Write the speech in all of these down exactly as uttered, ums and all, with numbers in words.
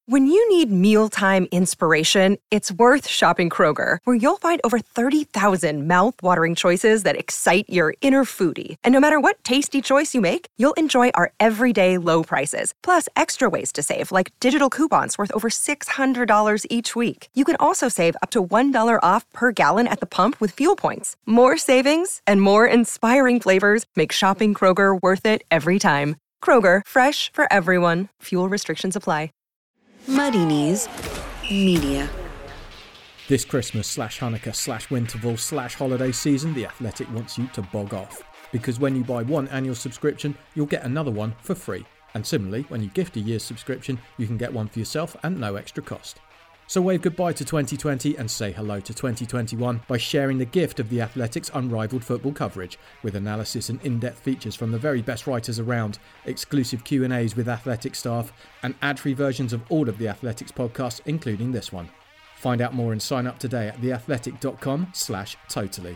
When you need mealtime inspiration, it's worth shopping Kroger, where you'll find over thirty thousand mouth-watering choices that excite your inner foodie. And no matter what tasty choice you make, you'll enjoy our everyday low prices, plus extra ways to save, like digital coupons worth over six hundred dollars each week. You can also save up to one dollar off per gallon at the pump with fuel points. More savings and more inspiring flavors make shopping Kroger worth it every time. Kroger, fresh for everyone. Fuel restrictions apply. Muddy Knees Media. This Christmas slash Hanukkah slash Winterval slash holiday season, The Athletic wants you to bog off. Because when you buy one annual subscription, you'll get another one for free. And similarly, when you gift a year's subscription, you can get one for yourself and no extra cost. So wave goodbye to twenty twenty and say hello to twenty twenty-one by sharing the gift of The Athletic's unrivaled football coverage, with analysis and in-depth features from the very best writers around, exclusive Q and A's with Athletic staff, and ad-free versions of all of The Athletic's podcasts, including this one. Find out more and sign up today at theathletic.com slash totally.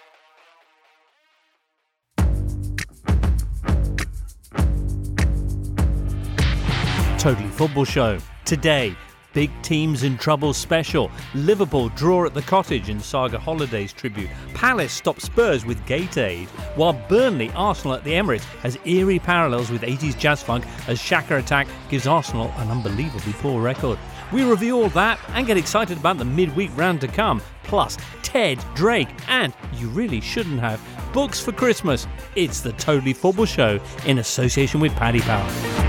Totally Football Show. Today, Big Teams in Trouble special. Liverpool draw at the Cottage in Saga Holidays tribute. Palace stop Spurs with Gate Aid. While Burnley Arsenal at the Emirates has eerie parallels with eighties jazz funk as Shaka Attack gives Arsenal an unbelievably poor record. We review all that and get excited about the midweek round to come. Plus, Ted, Drake, and you really shouldn't have books for Christmas. It's the Totally Football Show in association with Paddy Power.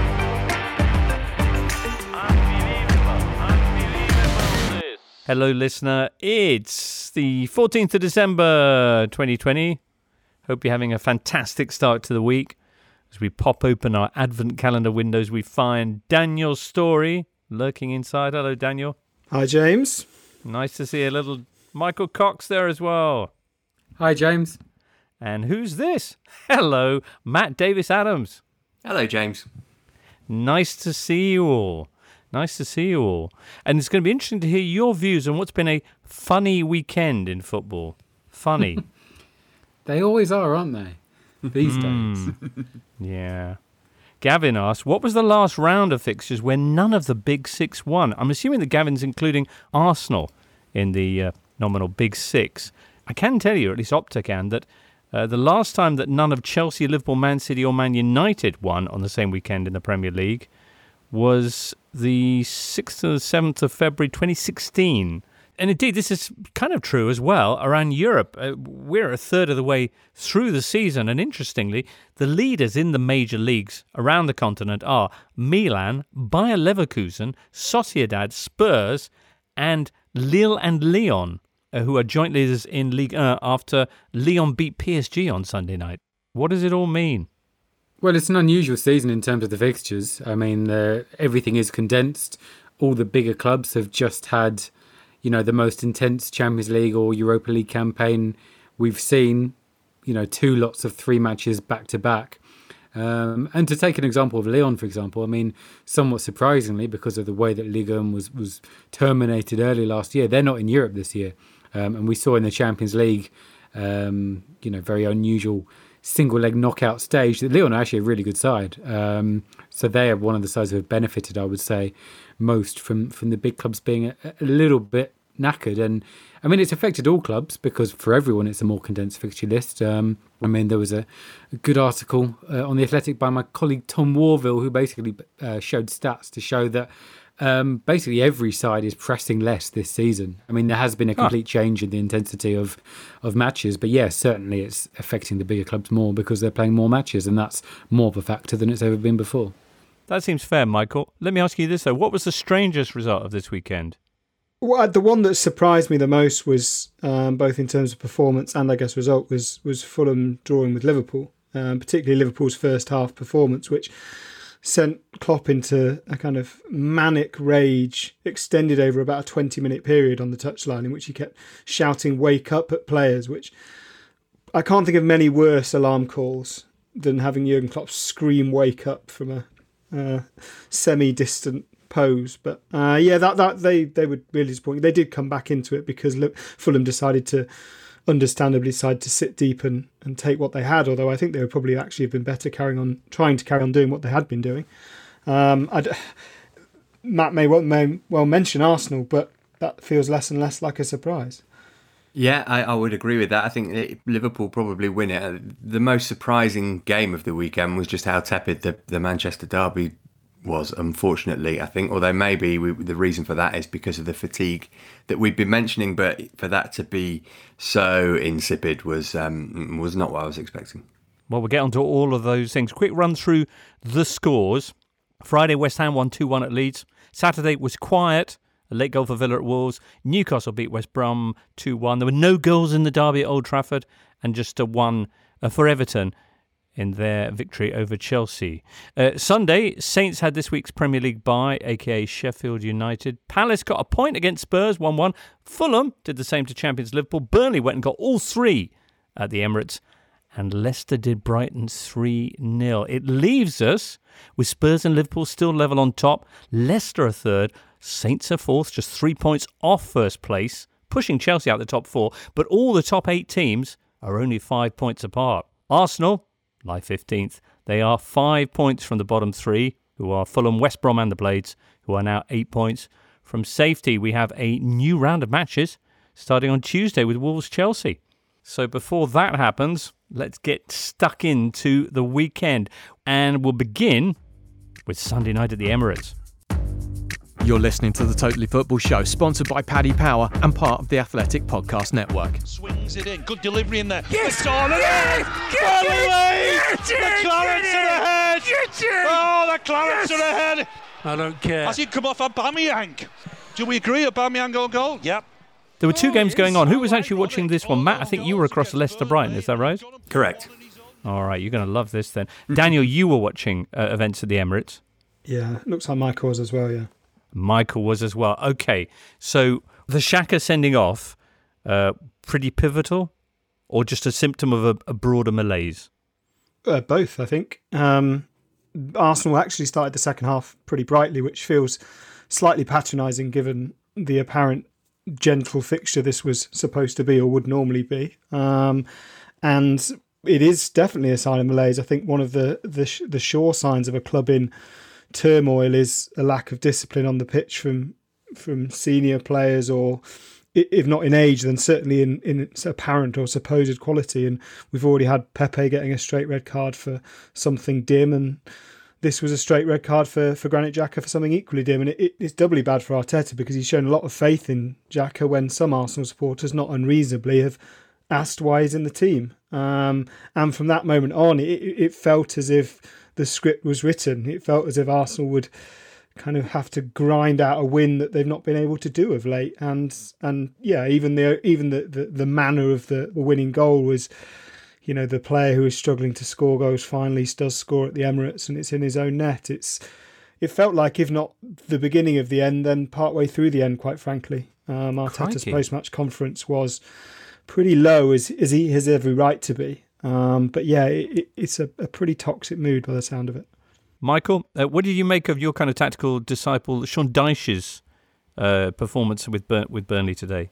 Hello, listener. It's the fourteenth of December, twenty twenty. Hope you're having a fantastic start to the week. As we pop open our advent calendar windows, we find Daniel Story lurking inside. Hello, Daniel. Hi, James. Nice to see a little Michael Cox there as well. Hi, James. And who's this? Hello, Matt Davis-Adams. Hello, James. Nice to see you all. Nice to see you all. And it's going to be interesting to hear your views on what's been a funny weekend in football. Funny. They always are, aren't they? These days. Yeah. Gavin asked, what was the last round of fixtures where none of the Big Six won? I'm assuming that Gavin's including Arsenal in the uh, nominal Big Six. I can tell you, at least Opta can, that uh, the last time that none of Chelsea, Liverpool, Man City or Man United won on the same weekend in the Premier League was the sixth or seventh of February twenty sixteen. And indeed, this is kind of true as well around Europe. Uh, we're a third of the way through the season. And interestingly, the leaders in the major leagues around the continent are Milan, Bayer Leverkusen, Sociedad, Spurs, and Lille and Lyon, uh, who are joint leaders in Ligue one after Lyon beat P S G on Sunday night. What does it all mean? Well, it's an unusual season in terms of the fixtures. I mean, uh, everything is condensed. All the bigger clubs have just had, you know, the most intense Champions League or Europa League campaign we've seen. You know, two lots of three matches back to back. Um, and to take an example of Lyon, for example, I mean, somewhat surprisingly, because of the way that Ligue one was, was terminated early last year, they're not in Europe this year. Um, and we saw in the Champions League, um, you know, very unusual single leg knockout stage that Lyon are actually a really good side. Um, so they are one of the sides who have benefited, I would say, most from, from the big clubs being a, a little bit knackered. And I mean, it's affected all clubs because for everyone, it's a more condensed fixture list. Um, I mean, there was a, a good article uh, on The Athletic by my colleague Tom Warville, who basically uh, showed stats to show that Um, basically every side is pressing less this season. I mean, there has been a complete huh. change in the intensity of, of matches, but yes, certainly it's affecting the bigger clubs more because they're playing more matches, and that's more of a factor than it's ever been before. That seems fair, Michael. Let me ask you this, though. What was the strangest result of this weekend? Well, the one that surprised me the most was, um, both in terms of performance and I guess result, was, was Fulham drawing with Liverpool, um, particularly Liverpool's first half performance, which sent Klopp into a kind of manic rage, extended over about a twenty-minute period on the touchline in which he kept shouting "wake up" at players, which I can't think of many worse alarm calls than having Jurgen Klopp scream "wake up" from a uh, semi-distant pose. But uh, yeah, that that they, they were really disappointing. They did come back into it because Fulham decided to, understandably, decide to sit deep and, and take what they had, although I think they would probably actually have been better carrying on, trying to carry on doing what they had been doing. Um, I'd, Matt may well, may well mention Arsenal, but that feels less and less like a surprise. Yeah, I, I would agree with that. I think it, Liverpool probably win it. The most surprising game of the weekend was just how tepid the, the Manchester derby was, unfortunately, I think. Although maybe we, the reason for that is because of the fatigue that we've been mentioning, but for that to be so insipid was um, was not what I was expecting. Well, we'll get onto all of those things. Quick run through the scores. Friday, West Ham won two one at Leeds. Saturday was quiet. A late goal for Villa at Wolves. Newcastle beat West Brom two one. There were no goals in the derby at Old Trafford, and just a one uh, for Everton in their victory over Chelsea. Uh, Sunday, Saints had this week's Premier League bye, aka Sheffield United. Palace got a point against Spurs, one one. Fulham did the same to champions Liverpool. Burnley went and got all three at the Emirates. And Leicester did Brighton three nil. It leaves us with Spurs and Liverpool still level on top. Leicester a third. Saints are fourth, just three points off first place, pushing Chelsea out the top four. But all the top eight teams are only five points apart. Arsenal lie fifteenth. They are five points from the bottom three, who are Fulham, West Brom and the Blades, who are now eight points from safety. We have a new round of matches starting on Tuesday with Wolves-Chelsea. So before that happens, let's get stuck into the weekend. And we'll begin with Sunday night at the Emirates. You're listening to the Totally Football Show, sponsored by Paddy Power and part of the Athletic Podcast Network. Swings it in, good delivery in there. Yes! It's on Yes! Get it! the Clarence to the head. Oh, the Clarence to the head. I don't care. Has he come off Aubameyang? Do we agree? Aubameyang on goal? Yep. There were two games going on. Who was actually watching this one? Matt, I think you were across Leicester-Brighton, is that right? Correct. All right, you're going to love this then. Daniel, you were watching uh, events at the Emirates. Yeah, looks like Michael was as well, yeah. Michael was as well. Okay, so the Xhaka sending off, uh, pretty pivotal, or just a symptom of a, a broader malaise? Uh, both, I think. Um, Arsenal actually started the second half pretty brightly, which feels slightly patronising given the apparent gentle fixture this was supposed to be or would normally be. Um, and it is definitely a sign of malaise. I think one of the, the, the sure signs of a club in turmoil is a lack of discipline on the pitch from from senior players, or if not in age, then certainly in, in its apparent or supposed quality. And we've already had Pepe getting a straight red card for something dim, and this was a straight red card for, for Granit Xhaka for something equally dim. And it, it, it's doubly bad for Arteta because he's shown a lot of faith in Xhaka when some Arsenal supporters, not unreasonably, have asked why he's in the team. Um, and from that moment on, it, it felt as if the script was written. It felt as if Arsenal would kind of have to grind out a win that they've not been able to do of late. And and yeah, even the even the, the, the manner of the winning goal was, you know, the player who is struggling to score goals finally does score at the Emirates, and it's in his own net. It's it felt like, if not the beginning of the end, then partway through the end, quite frankly. Um, Arteta's post-match conference was pretty low, as, as he has every right to be. Um, but yeah, it, it's a, a pretty toxic mood by the sound of it. Michael, uh, what did you make of your kind of tactical disciple, Sean Dyche's uh, performance with Bur- with Burnley today?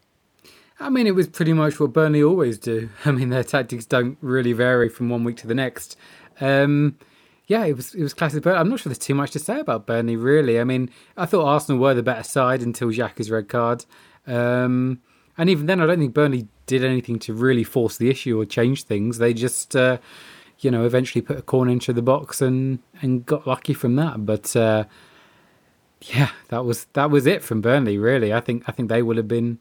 I mean, it was pretty much what Burnley always do. I mean, their tactics don't really vary from one week to the next. Um, yeah, it was it was classic Burnley. I'm not sure there's too much to say about Burnley, really. I mean, I thought Arsenal were the better side until Xhaka's red card. Um, and even then, I don't think Burnley did anything to really force the issue or change things. They just, uh, you know, eventually put a corner into the box and, and got lucky from that. But uh, yeah, that was that was it from Burnley, really. I think I think they would have been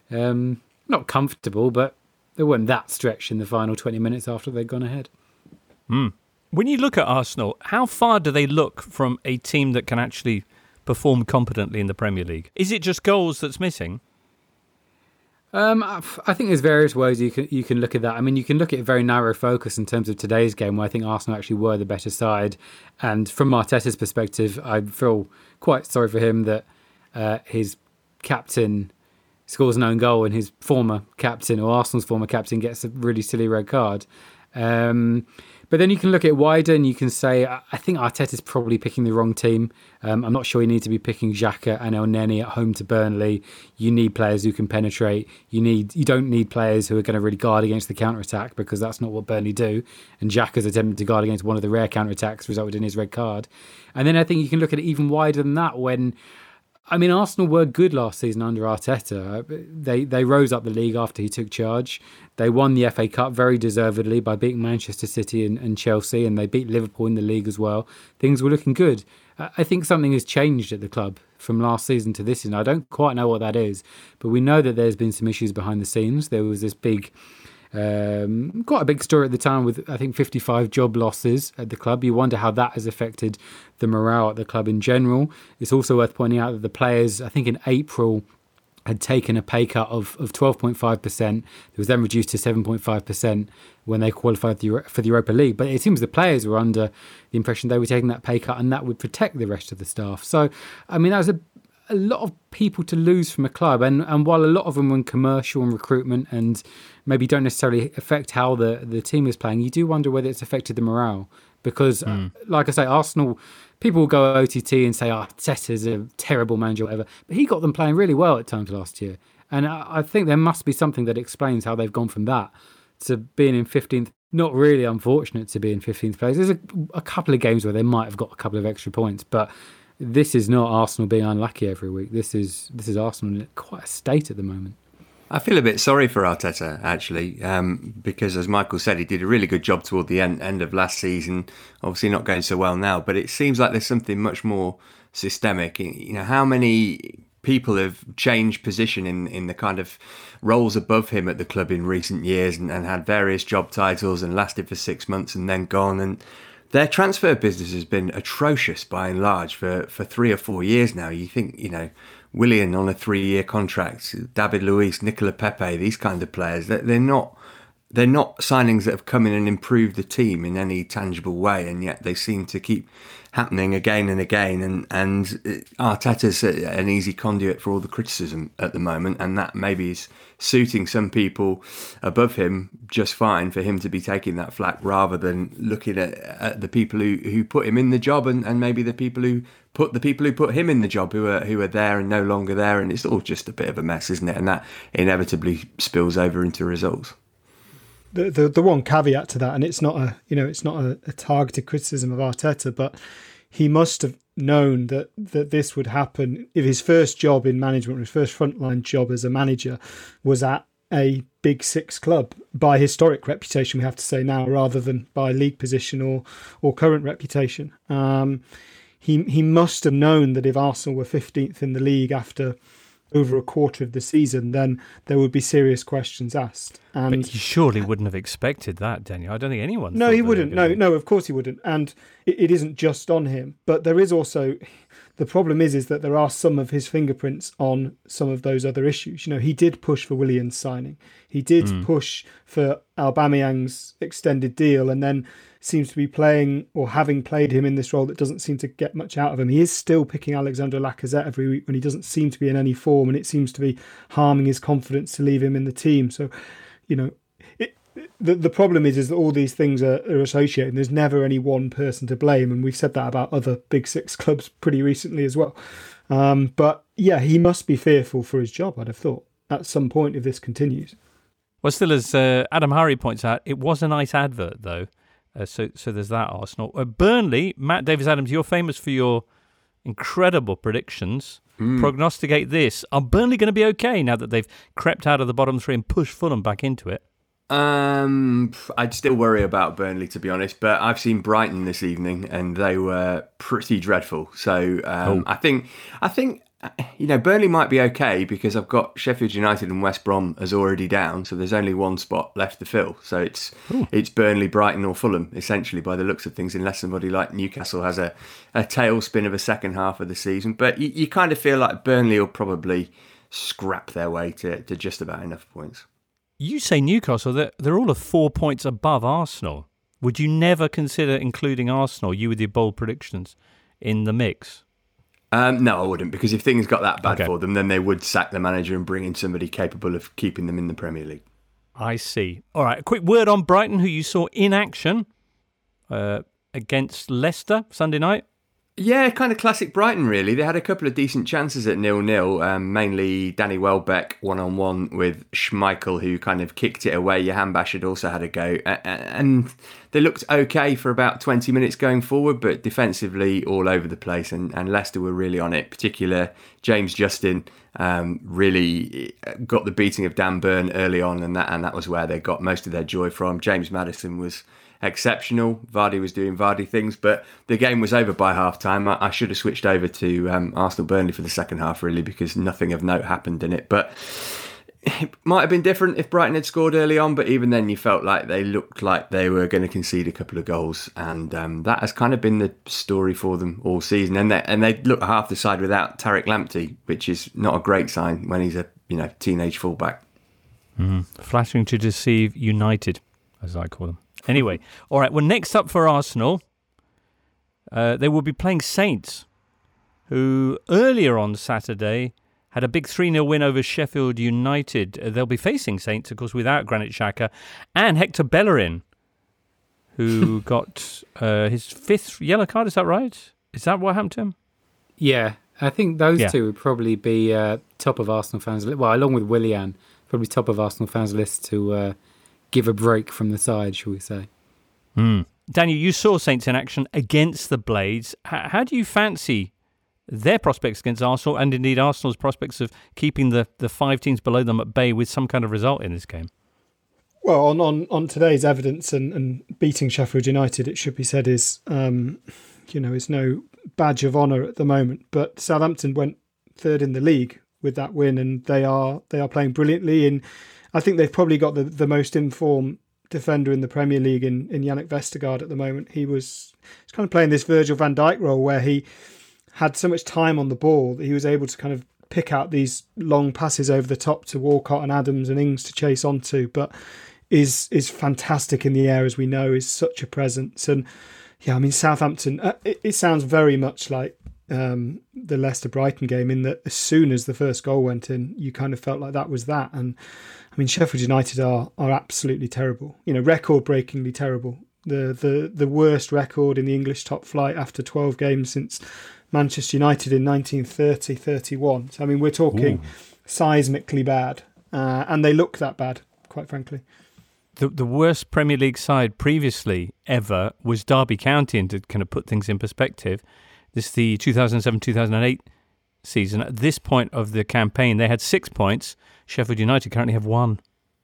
um, not comfortable, but they weren't that stretched in the final twenty minutes after they'd gone ahead. Mm. When you look at Arsenal, how far do they look from a team that can actually perform competently in the Premier League? Is it just goals that's missing? Um, I think there's various ways you can you can look at that. I mean, you can look at a very narrow focus in terms of today's game, where I think Arsenal actually were the better side. And from Arteta's perspective, I feel quite sorry for him that uh, his captain scores an own goal and his former captain, or Arsenal's former captain, gets a really silly red card. Um, but then you can look at it wider and you can say, I think Arteta's probably picking the wrong team. Um, I'm not sure you need to be picking Xhaka and El Neni at home to Burnley. You need players who can penetrate. You need you don't need players who are going to really guard against the counter-attack, because that's not what Burnley do. And Xhaka's attempting to guard against one of the rare counter-attacks resulted in his red card. And then I think you can look at it even wider than that when I mean, Arsenal were good last season under Arteta. They they rose up the league after he took charge. They won the F A Cup very deservedly by beating Manchester City and, and Chelsea, and they beat Liverpool in the league as well. Things were looking good. I think something has changed at the club from last season to this season. I don't quite know what that is, but we know that there's been some issues behind the scenes. There was this big... Um, quite a big story at the time with, I think, fifty-five job losses at the club. You wonder how that has affected the morale at the club in general. It's also worth pointing out that the players, I think in April, had taken a pay cut of, of twelve point five percent. It was then reduced to seven point five percent when they qualified for the Europa League. But it seems the players were under the impression they were taking that pay cut and that would protect the rest of the staff. So, I mean, that was a a lot of people to lose from a club, and, and while a lot of them were in commercial and recruitment and maybe don't necessarily affect how the, the team is playing, you do wonder whether it's affected the morale. Because, mm. uh, like I say, Arsenal, people will go O T T and say, oh, Arteta's a terrible manager or whatever, but he got them playing really well at times last year. And I, I think there must be something that explains how they've gone from that to being in fifteenth. Not really unfortunate to be in fifteenth place. There's a, a couple of games where they might have got a couple of extra points, but this is not Arsenal being unlucky every week. This is this is Arsenal in quite a state at the moment. I feel a bit sorry for Arteta, actually, um, because, as Michael said, he did a really good job toward the end, end of last season. Obviously not going so well now, but it seems like there's something much more systemic. You know, how many people have changed position in, in the kind of roles above him at the club in recent years and, and had various job titles and lasted for six months and then gone, and their transfer business has been atrocious by and large for, for three or four years now. You think, you know, Willian on a three-year contract, David Luiz, Nicola Pepe, these kind of players, they're not they're not signings that have come in and improved the team in any tangible way, and yet they seem to keep happening again and again. And, and Arteta's an easy conduit for all the criticism at the moment, and that maybe is suiting some people above him just fine for him to be taking that flack rather than looking at, at the people who, who put him in the job and, and maybe the people who put the people who put him in the job who are who are there and no longer there. And it's all just a bit of a mess, isn't it? And that inevitably spills over into results. The, the the one caveat to that, and it's not a you know it's not a, a targeted criticism of Arteta, but he must have known that that this would happen if his first job in management, his first frontline job as a manager, was at a big six club by historic reputation, we have to say now, rather than by league position or or current reputation. Um, he he must have known that if Arsenal were fifteenth in the league after over a quarter of the season, then there would be serious questions asked. And but you surely wouldn't have expected that, Daniel. I don't think anyone. No, he wouldn't. No, no, of course he wouldn't. And it, it isn't just on him. But there is also, the problem is, is that there are some of his fingerprints on some of those other issues. You know, he did push for Willian's signing. He did mm. push for Aubameyang's extended deal, and then seems to be playing or having played him in this role that doesn't seem to get much out of him. He is still picking Alexander Lacazette every week when he doesn't seem to be in any form, and it seems to be harming his confidence to leave him in the team. So, you know, it, the the problem is is that all these things are, are associated, and there's never any one person to blame, and we've said that about other big six clubs pretty recently as well. Um, but yeah, he must be fearful for his job, I'd have thought, at some point if this continues. Well, still, as uh, Adam Hurrey points out, it was a nice advert, though. Uh, so so there's that, Arsenal. Uh, Burnley, Matt Davis-Adams, you're famous for your incredible predictions. Mm. Prognosticate this. Are Burnley going to be okay now that they've crept out of the bottom three and pushed Fulham back into it? Um, I'd still worry about Burnley, to be honest, but I've seen Brighton this evening and they were pretty dreadful. So um, oh. I think I think... You know, Burnley might be okay because I've got Sheffield United and West Brom as already down, so there's only one spot left to fill. So it's Ooh. it's Burnley, Brighton or Fulham, essentially, by the looks of things, unless somebody like Newcastle has a, a tailspin of a second half of the season. But you, you kind of feel like Burnley will probably scrap their way to, to just about enough points. You say Newcastle, they're, they're all of four points above Arsenal. Would you never consider including Arsenal, you with your bold predictions, in the mix? Um, no, I wouldn't, because if things got that bad okay. for them, then they would sack the manager and bring in somebody capable of keeping them in the Premier League. I see. All right, a quick word on Brighton, who you saw in action uh, against Leicester Sunday night. Yeah, kind of classic Brighton, really. They had a couple of decent chances at nil-nil, um, mainly Danny Welbeck one-on-one with Schmeichel, who kind of kicked it away. Johan Bash had also had a go. And they looked okay for about twenty minutes going forward, but defensively all over the place, and, and Leicester were really on it. Particular James Justin um, really got the beating of Dan Burn early on, and that and that was where they got most of their joy from. James Maddison was exceptional. Vardy was doing Vardy things, but the game was over by half time. I, I should have switched over to um, Arsenal Burnley for the second half, really, because nothing of note happened in it. But it might have been different if Brighton had scored early on, but even then you felt like they looked like they were going to concede a couple of goals, and um, that has kind of been the story for them all season. And they, and they look half the side without Tariq Lamptey, which is not a great sign when he's a you know teenage fullback. Mm. Flattering to deceive United, as I call them. Anyway, all right, well, next up for Arsenal, uh, they will be playing Saints, who earlier on Saturday had a big three nil win over Sheffield United. Uh, they'll be facing Saints, of course, without Granit Xhaka and Hector Bellerin, who got uh, his fifth yellow card. Is that right? Is that what happened to him? Yeah, I think those yeah. two would probably be uh, top of Arsenal fans' list. Well, along with Willian, probably top of Arsenal fans' list to uh, give a break from the side, shall we say. Mm. Daniel, you saw Saints in action against the Blades. H- how do you fancy their prospects against Arsenal, and indeed Arsenal's prospects of keeping the, the five teams below them at bay with some kind of result in this game? Well, on, on, on today's evidence and, and beating Sheffield United, it should be said is, um, you know, is no badge of honour at the moment. But Southampton went third in the league with that win, and they are they are playing brilliantly. And I think they've probably got the, the most informed defender in the Premier League in, in Yannick Vestergaard at the moment. He was he's kind of playing this Virgil van Dijk role where he had so much time on the ball that he was able to kind of pick out these long passes over the top to Walcott and Adams and Ings to chase onto, but is is fantastic in the air, as we know, is such a presence. And yeah, I mean, Southampton, uh, it, it sounds very much like um, the Leicester-Brighton game in that as soon as the first goal went in, you kind of felt like that was that. And I mean, Sheffield United are are absolutely terrible, you know, record-breakingly terrible. The, the, the worst record in the English top flight after twelve games since Manchester United in nineteen thirty thirty-one. So, I mean, we're talking Ooh. seismically bad. Uh, and they look that bad, quite frankly. The the worst Premier League side previously ever was Derby County, and to kind of put things in perspective, this is the two thousand seven two thousand eight season. At this point of the campaign, they had six points. Sheffield United currently have one.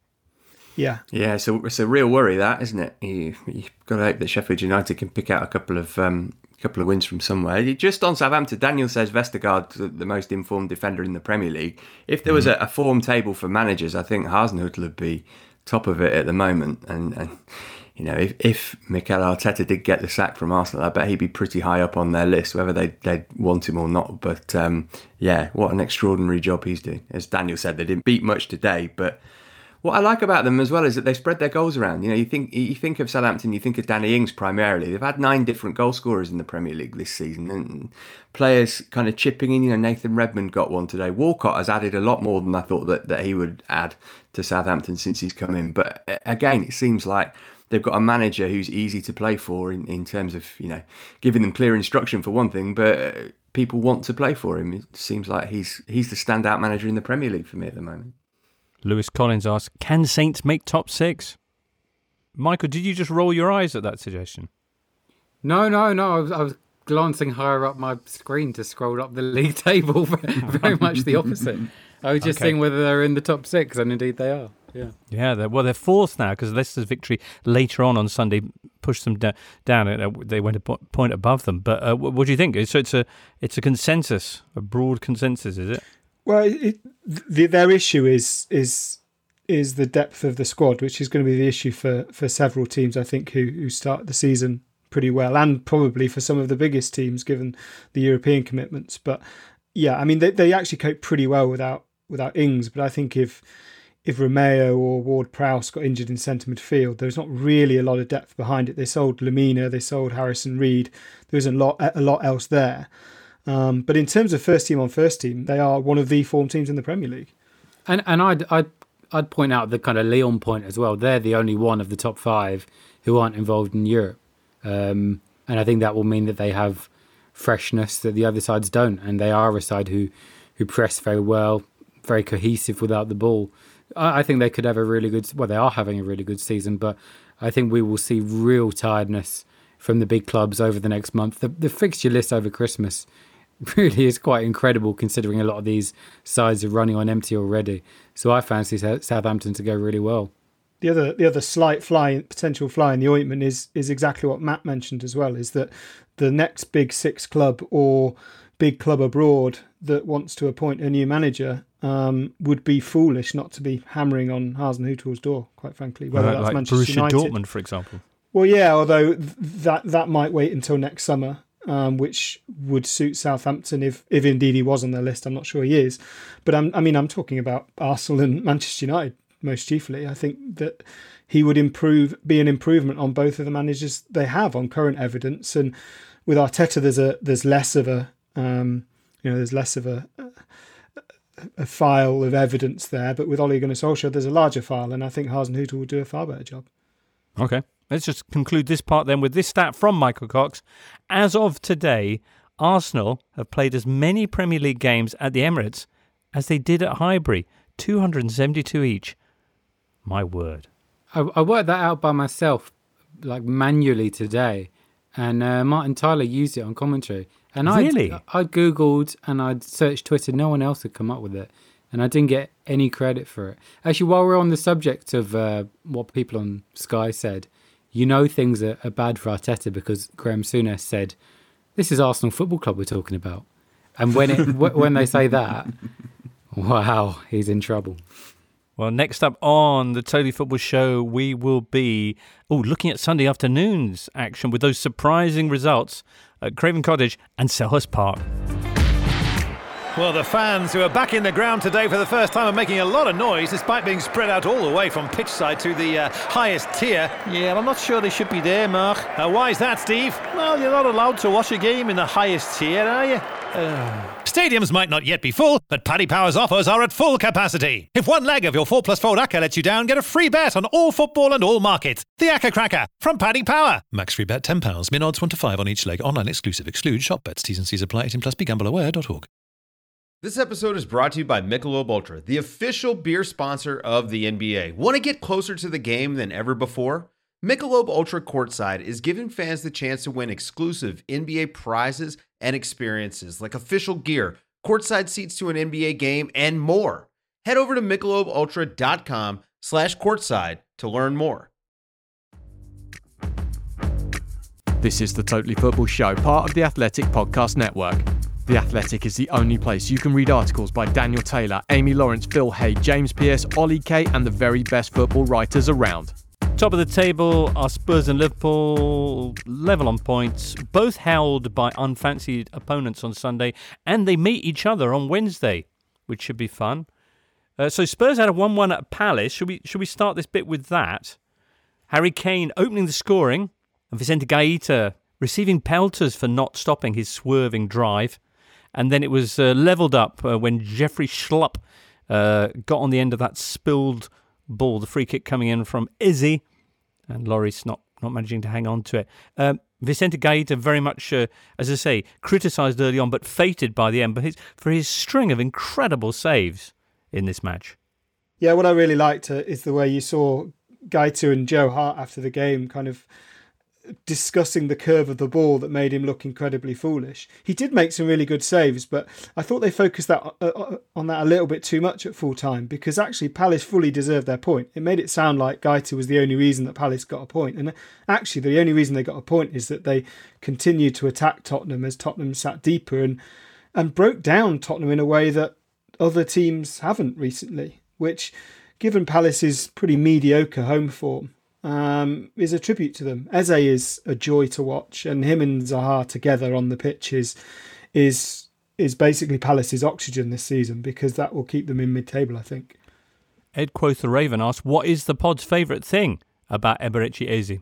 Yeah. Yeah, so it's a real worry, that, isn't it? You, you've got to hope that Sheffield United can pick out a couple of um, couple of wins from somewhere. Just on Southampton, Daniel says Vestergaard's the most informed defender in the Premier League. If there was a, a form table for managers, I think Hasenhüttl would be top of it at the moment. And, and you know, if, if Mikel Arteta did get the sack from Arsenal, I bet he'd be pretty high up on their list, whether they, they'd want him or not. But um, yeah, what an extraordinary job he's doing. As Daniel said, they didn't beat much today, but what I like about them as well is that they spread their goals around. You know, you think you think of Southampton, you think of Danny Ings primarily. They've had nine different goal scorers in the Premier League this season, and players kind of chipping in. You know, Nathan Redmond got one today. Walcott has added a lot more than I thought that, that he would add to Southampton since he's come in. But again, it seems like they've got a manager who's easy to play for in, in terms of, you know, giving them clear instruction for one thing, but people want to play for him. It seems like he's he's the standout manager in the Premier League for me at the moment. Lewis Collins asks, can Saints make top six? Michael, did you just roll your eyes at that suggestion? No, no, no. I was, I was glancing higher up my screen to scroll up the league table. Very much the opposite. I was just okay. seeing whether they're in the top six, and indeed they are. Yeah, yeah. They're, well, they're fourth now because Leicester's victory later on on Sunday pushed them da- down. And they went a point above them. But uh, what do you think? So it's a it's a consensus, a broad consensus, is it? Well, it, the, their issue is is is the depth of the squad, which is going to be the issue for, for several teams, I think, who who start the season pretty well, and probably for some of the biggest teams, given the European commitments. But yeah, I mean, they they actually cope pretty well without without Ings. But I think if if Romeo or Ward-Prowse got injured in centre midfield, there's not really a lot of depth behind it. They sold Lamina, they sold Harrison Reed. There was a lot a lot else there. Um, but in terms of first team on first team, they are one of the form teams in the Premier League. And and I'd I'd I'd point out the kind of Lyon point as well. They're the only one of the top five who aren't involved in Europe, um, and I think that will mean that they have freshness that the other sides don't, and they are a side who who press very well, very cohesive without the ball. I, I think they could have a really good. Well, they are having a really good season, but I think we will see real tiredness from the big clubs over the next month. The, the fixture list over Christmas really is quite incredible, considering a lot of these sides are running on empty already. So I fancy Southampton to go really well. The other, the other slight fly, potential fly in the ointment is is exactly what Matt mentioned as well. Is that the next big six club or big club abroad that wants to appoint a new manager um, would be foolish not to be hammering on Hasenhüttl's door, quite frankly. Whether Right, that's like Manchester Borussia United, Dortmund, for example. Well, yeah, although th- that that might wait until next summer, um, which would suit Southampton if, if indeed he was on their list. I'm not sure he is, but I'm, I mean, I'm talking about Arsenal and Manchester United most chiefly. I think that he would improve, be an improvement on both of the managers they have on current evidence. And with Arteta, there's a there's less of a um, you know there's less of a a file of evidence there. But with Ole Gunnar Solskjaer, there's a larger file, and I think Hasenhüttl will do a far better job. Okay, let's just conclude this part then with this stat from Michael Cox. As of today, Arsenal have played as many Premier League games at the Emirates as they did at Highbury, two hundred seventy-two each. My word. I, I worked that out by myself, like manually today, and uh, Martin Tyler used it on commentary. And Really? I I googled and I'd searched Twitter. No one else had come up with it, and I didn't get any credit for it. Actually, while we're on the subject of uh, what people on Sky said, you know things are, are bad for Arteta because Graham Souness said, "This is Arsenal Football Club we're talking about," and when it w- when they say that, wow, he's in trouble. Well, next up on the Totally Football Show, we will be oh looking at Sunday afternoon's action with those surprising results at Craven Cottage and Selhurst Park. Well, the fans who are back in the ground today for the first time are making a lot of noise despite being spread out all the way from pitch side to the uh, highest tier. Yeah, I'm not sure they should be there, Mark. Uh, why is that, Steve? Well, you're not allowed to watch a game in the highest tier, are you? Uh... Stadiums might not yet be full, but Paddy Power's offers are at full capacity. If one leg of your four plus four A C C A lets you down, get a free bet on all football and all markets. The A C C A Cracker from Paddy Power. Max free bet ten pounds, min odds one to five on each leg. Online exclusive. Exclude shop bets. T's and C's apply. eighteen plus. Be gamble aware dot org. This episode is brought to you by Michelob Ultra, the official beer sponsor of the N B A. Want to get closer to the game than ever before? Michelob Ultra Courtside is giving fans the chance to win exclusive N B A prizes and experiences like official gear, courtside seats to an N B A game, and more. Head over to michelob ultra dot com slash courtside to learn more. This is the Totally Football Show, part of the Athletic Podcast Network. The Athletic is the only place you can read articles by Daniel Taylor, Amy Lawrence, Phil Hay, James Pearce, Ollie Kay, and the very best football writers around. Top of the table are Spurs and Liverpool, level on points, both held by unfancied opponents on Sunday, and they meet each other on Wednesday, which should be fun. Uh, so Spurs had a one one at Palace. Should we should we start this bit with that? Harry Kane opening the scoring, and Vicente Gaeta receiving pelters for not stopping his swerving drive. And then it was uh, levelled up uh, when Jeffrey Schlupp uh, got on the end of that spilled ball, the free kick coming in from Izzy, and Lloris not, not managing to hang on to it. Um, Vicente Gaeta very much, uh, as I say, criticised early on, but fated by the end but his, for his string of incredible saves in this match. Yeah, what I really liked uh, is the way you saw Gaeta and Joe Hart after the game kind of discussing the curve of the ball that made him look incredibly foolish. He did make some really good saves, but I thought they focused that uh, on that a little bit too much at full time, because actually Palace fully deserved their point. It made it sound like Gaeta was the only reason that Palace got a point, and actually the only reason they got a point is that they continued to attack Tottenham as Tottenham sat deeper and and broke down Tottenham in a way that other teams haven't recently, which, given Palace's pretty mediocre home form, Um, is a tribute to them. Eze is a joy to watch, and him and Zaha together on the pitch is is is basically Palace's oxygen this season, because that will keep them in mid-table, I think. Ed Quoth the Raven asked, what is the pod's favourite thing about Eberechi Eze?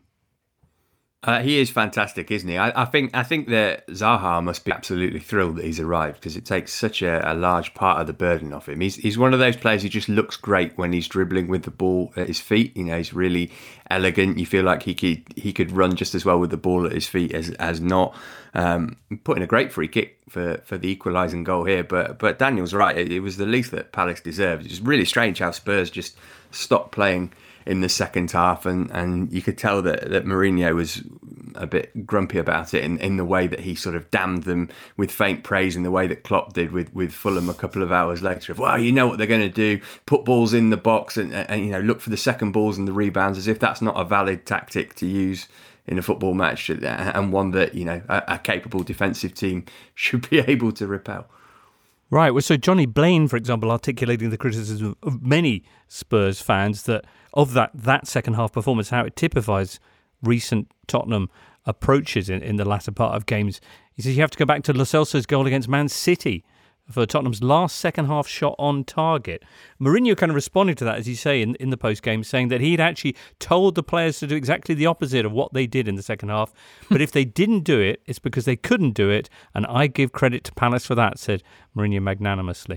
Uh, he is fantastic, isn't he? I, I think I think that Zaha must be absolutely thrilled that he's arrived, because it takes such a, a large part of the burden off him. He's he's one of those players who just looks great when he's dribbling with the ball at his feet. You know, he's really elegant. You feel like he could he could run just as well with the ball at his feet as as not. Um, putting a great free kick for, for the equalising goal here. But but Daniel's right. It, it was the least that Palace deserved. It's really strange how Spurs just stopped playing in the second half, and, and you could tell that, that Mourinho was a bit grumpy about it in, in the way that he sort of damned them with faint praise in the way that Klopp did with, with Fulham a couple of hours later of, well, you know what they're going to do, put balls in the box and, and you know look for the second balls and the rebounds, as if that's not a valid tactic to use in a football match, and one that, you know, a, a capable defensive team should be able to repel. Right, well, so Johnny Blaine, for example, articulating the criticism of many Spurs fans that of that, that second half performance, how it typifies recent Tottenham approaches in, in the latter part of games. He says you have to go back to Lo Celso's goal against Man City for Tottenham's last second half shot on target. Mourinho kind of responded to that, as you say, in, in the post-game, saying that he'd actually told the players to do exactly the opposite of what they did in the second half. But if they didn't do it, it's because they couldn't do it. And I give credit to Palace for that, said Mourinho magnanimously.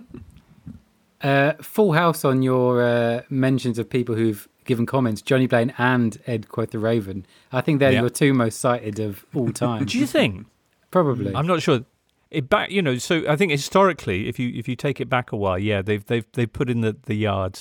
uh, full house on your uh, mentions of people who've given comments, Johnny Blaine and Ed Quoth the Raven. I think they're yep. your two most cited of all time. Do you think? Probably. I'm not sure. It back, you know. So I think historically, if you if you take it back a while, yeah, they've they've they've put in the, the yards.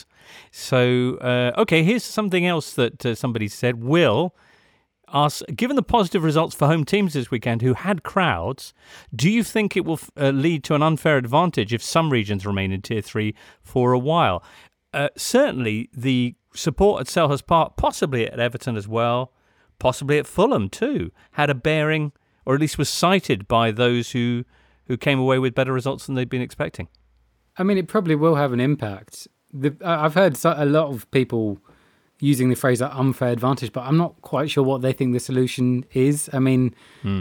So uh, okay, here's something else that uh, somebody said. Will asks, given the positive results for home teams this weekend who had crowds, do you think it will uh, lead to an unfair advantage if some regions remain in Tier Three for a while? Uh, certainly, the support at Selhurst Park, possibly at Everton as well, possibly at Fulham too, had a bearing, or at least was cited by those who, who came away with better results than they'd been expecting. I mean, it probably will have an impact. The, I've heard a lot of people using the phrase like unfair advantage, but I'm not quite sure what they think the solution is. I mean, hmm.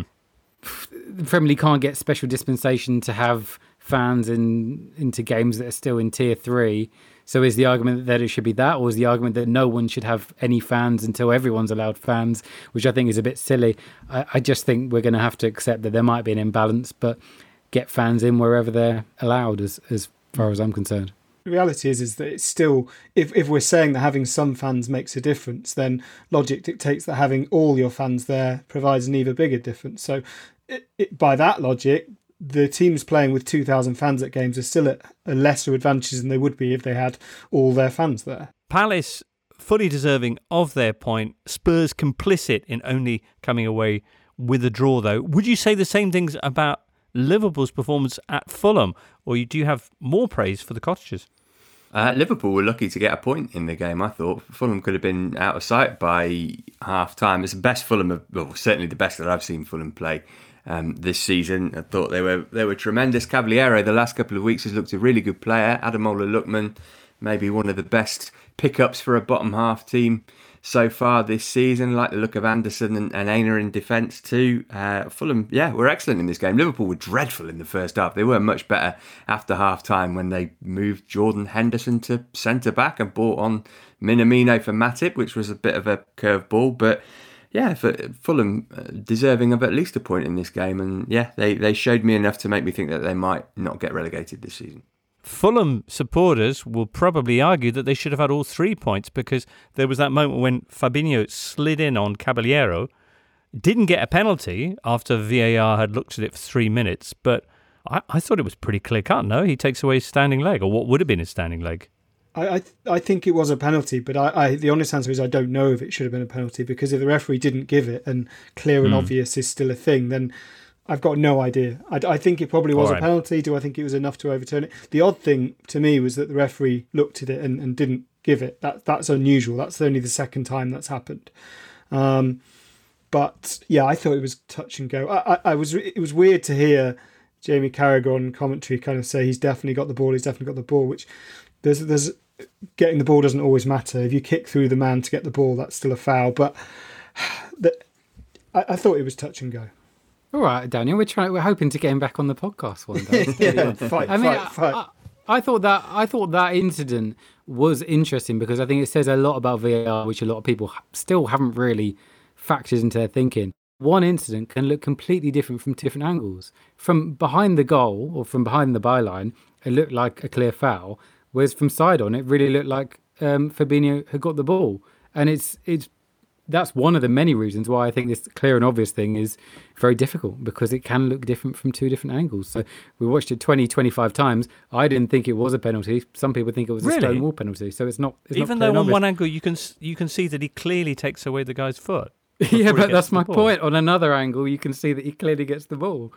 the Premier League can't get special dispensation to have fans in into games that are still in Tier three. So is the argument that it should be that, or is the argument that no one should have any fans until everyone's allowed fans, which I think is a bit silly. I, I just think we're going to have to accept that there might be an imbalance, but get fans in wherever they're allowed, as as far as I'm concerned. The reality is, is that it's still, if, if we're saying that having some fans makes a difference, then logic dictates that having all your fans there provides an even bigger difference. So it, it, by that logic, the teams playing with two thousand fans at games are still at a lesser advantage than they would be if they had all their fans there. Palace fully deserving of their point. Spurs complicit in only coming away with a draw, though. Would you say the same things about Liverpool's performance at Fulham, or do you have more praise for the Cottagers? Uh, Liverpool were lucky to get a point in the game, I thought. Fulham could have been out of sight by half-time. It's the best Fulham, of, well, certainly the best that I've seen Fulham play Um, this season. I thought they were they were tremendous. Cavaliero, the last couple of weeks, has looked a really good player. Ademola Lookman, maybe one of the best pickups for a bottom half team so far this season. Like the look of Anderson and, and Aina in defence too. Uh, Fulham, yeah, were excellent in this game. Liverpool were dreadful in the first half. They were much better after half time when they moved Jordan Henderson to centre back and brought on Minamino for Matip, which was a bit of a curveball, but yeah, for Fulham uh, deserving of at least a point in this game. And yeah, they, they showed me enough to make me think that they might not get relegated this season. Fulham supporters will probably argue that they should have had all three points, because there was that moment when Fabinho slid in on Caballero, didn't get a penalty after V A R had looked at it for three minutes, but I, I thought it was pretty clear cut. No, he takes away his standing leg, or what would have been his standing leg. I I, th- I think it was a penalty, but I, I the honest answer is I don't know if it should have been a penalty, because if the referee didn't give it and clear and mm. obvious is still a thing, then I've got no idea. I, I think it probably was right. a penalty. Do I think it was enough to overturn it? The odd thing to me was that the referee looked at it and, and didn't give it. That That's unusual. That's only the second time that's happened. Um, but yeah, I thought it was touch and go. I, I, I was. It was weird to hear Jamie Carragher on commentary kind of say he's definitely got the ball. He's definitely got the ball. Which there's there's getting the ball doesn't always matter. If you kick through the man to get the ball, that's still a foul. But the, I, I thought it was touch and go. All right, Daniel, we're trying. We're hoping to get him back on the podcast one day. yeah, fight, I mean, fight, fight. I, I, I thought that I thought that incident was interesting because I think it says a lot about V A R, which a lot of people still haven't really factored into their thinking. One incident can look completely different from different angles. From behind the goal or from behind the byline, it looked like a clear foul, whereas from side on, it really looked like um, Fabinho had got the ball. And it's it's that's one of the many reasons why I think this clear and obvious thing is very difficult, because it can look different from two different angles. So we watched it twenty, twenty-five times. I didn't think it was a penalty. Some people think it was really? a stone wall penalty. So it's not. It's Even not though on obvious. one angle you can you can see that he clearly takes away the guy's foot. Yeah, but that's my point. On another angle, you can see that he clearly gets the ball.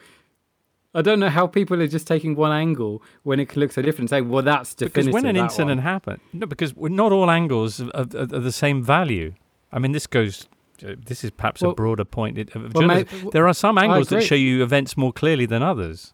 I don't know how people are just taking one angle when it looks so different, saying, "Well, that's definitive." Because when an that incident one. happened, no, because not all angles are, are, are the same value. I mean, this goes. Uh, this is perhaps well, a broader point of well, journalism. mate, there are some angles that agree. show you events more clearly than others.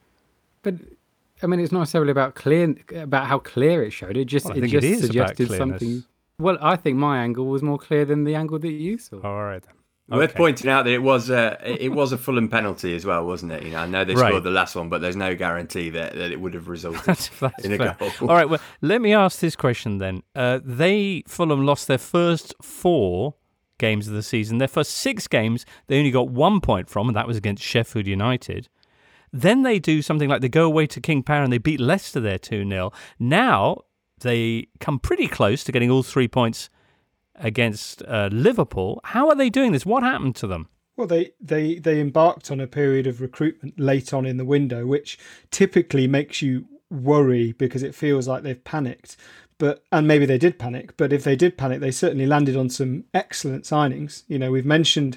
But I mean, it's not necessarily about clear about how clear it showed. It just Well, I it think just it is suggested about something. clearness. Well, I think my angle was more clear than the angle that you saw. All right. Then. Worth Okay. pointing out that it was a it was a Fulham penalty as well, wasn't it? You know, I know they Right. scored the last one, but there's no guarantee that, that it would have resulted That's, that's in a fair. goal. All right. Well, let me ask this question then. Uh, they Fulham lost their first four games of the season. Their first six games, they only got one point from, and that was against Sheffield United. Then they do something like they go away to King Power and they beat Leicester there two nil. Now they come pretty close to getting all three points against uh, Liverpool. How are they doing this? What happened to them? Well, they, they, they embarked on a period of recruitment late on in the window, which typically makes you worry because it feels like they've panicked. But and maybe they did panic, but if they did panic, they certainly landed on some excellent signings. You know, we've mentioned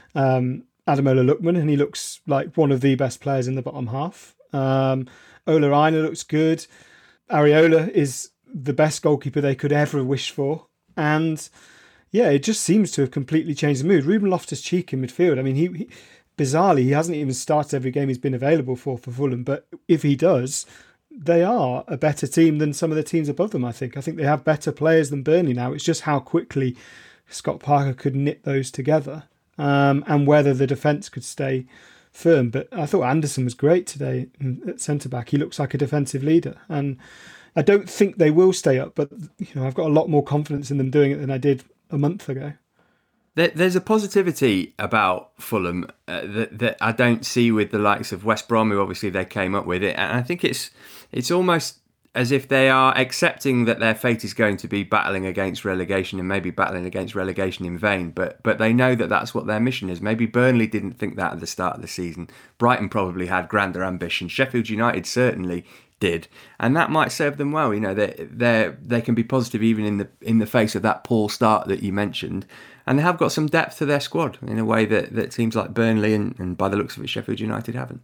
um, Ademola Lookman, and he looks like one of the best players in the bottom half. Um, Ola Aina looks good. Areola is the best goalkeeper they could ever wish for. And yeah, it just seems to have completely changed the mood. Ruben Loftus-Cheek in midfield. I mean, he, he bizarrely, he hasn't even started every game he's been available for for Fulham. But if he does, they are a better team than some of the teams above them, I think. I think they have better players than Burnley now. It's just how quickly Scott Parker could knit those together um, and whether the defence could stay firm. But I thought Anderson was great today at centre-back. He looks like a defensive leader. And I don't think they will stay up, but you know, I've got a lot more confidence in them doing it than I did a month ago. There, there's a positivity about Fulham uh, that, that I don't see with the likes of West Brom, who obviously they came up with it. And I think it's it's almost as if they are accepting that their fate is going to be battling against relegation and maybe battling against relegation in vain. But but they know that that's what their mission is. Maybe Burnley didn't think that at the start of the season. Brighton probably had grander ambitions. Sheffield United certainly did, and that might serve them well. You know, they they they can be positive even in the in the face of that poor start that you mentioned, and they have got some depth to their squad in a way that, that seems like Burnley and, and by the looks of it, Sheffield United haven't.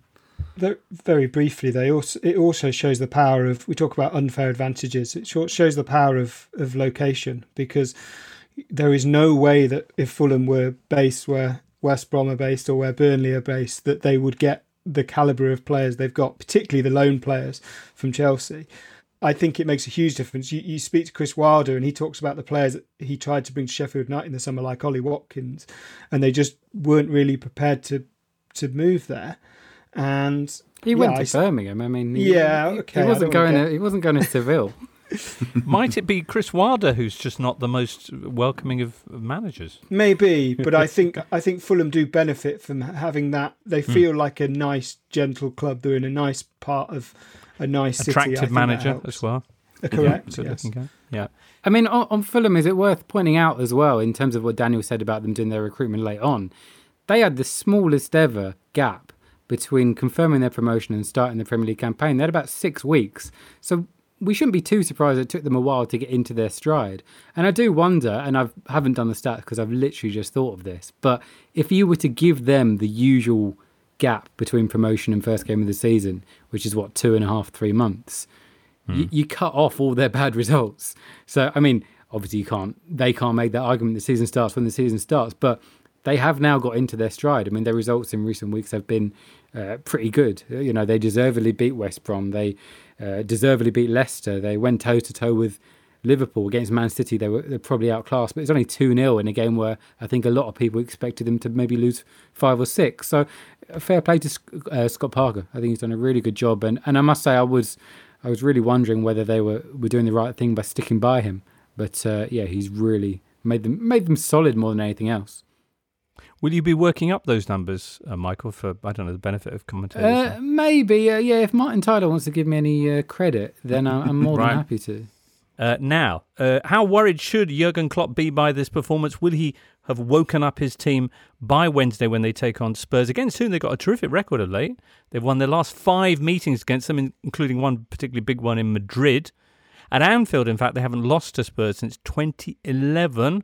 Very briefly, they also it also shows the power of, we talk about unfair advantages. It shows the power of of location, because there is no way that if Fulham were based where West Brom are based or where Burnley are based, that they would get the calibre of players they've got, particularly the loan players from Chelsea. I think it makes a huge difference. You, you speak to Chris Wilder and he talks about the players that he tried to bring to Sheffield United in the summer, like Ollie Watkins, and they just weren't really prepared to to move there. And he yeah, went to I, Birmingham. I mean, he, yeah, okay. He wasn't going. Get... To, he wasn't going to Seville. Might it be Chris Wilder who's just not the most welcoming of managers? Maybe, but I think I think Fulham do benefit from having that. They feel mm. like a nice, gentle club. They're in a nice part of a nice city. Attractive manager as well. Uh, correct. Yeah, yes. Yeah. I mean, on, on Fulham, is it worth pointing out as well, in terms of what Daniel said about them doing their recruitment late on? They had the smallest ever gap between confirming their promotion and starting the Premier League campaign. They had about six weeks. So we shouldn't be too surprised it took them a while to get into their stride. And I do wonder, and I haven't done the stats because I've literally just thought of this, but if you were to give them the usual gap between promotion and first game of the season, which is what, two and a half, three months, mm. you, you cut off all their bad results. So, I mean, obviously you can't, they can't make that argument the season starts when the season starts, but they have now got into their stride. I mean, their results in recent weeks have been uh, pretty good. You know, they deservedly beat West Brom. They uh, deservedly beat Leicester. They went toe-to-toe with Liverpool. Against Man City, they were they're probably outclassed, but it's only two nil in a game where I think a lot of people expected them to maybe lose five or six. So a fair play to uh, Scott Parker. I think he's done a really good job. And, and I must say, I was I was really wondering whether they were, were doing the right thing by sticking by him. But uh, yeah, he's really made them made them solid more than anything else. Will you be working up those numbers, uh, Michael, for, I don't know, the benefit of commentators? Uh, maybe, uh, yeah. If Martin Tyler wants to give me any uh, credit, then I'm, I'm more right. than happy to. Uh, now, uh, how worried should Jurgen Klopp be by this performance? Will he have woken up his team by Wednesday when they take on Spurs, against whom they've got a terrific record of late? They've won their last five meetings against them, including one particularly big one in Madrid. At Anfield, in fact, they haven't lost to Spurs since twenty eleven.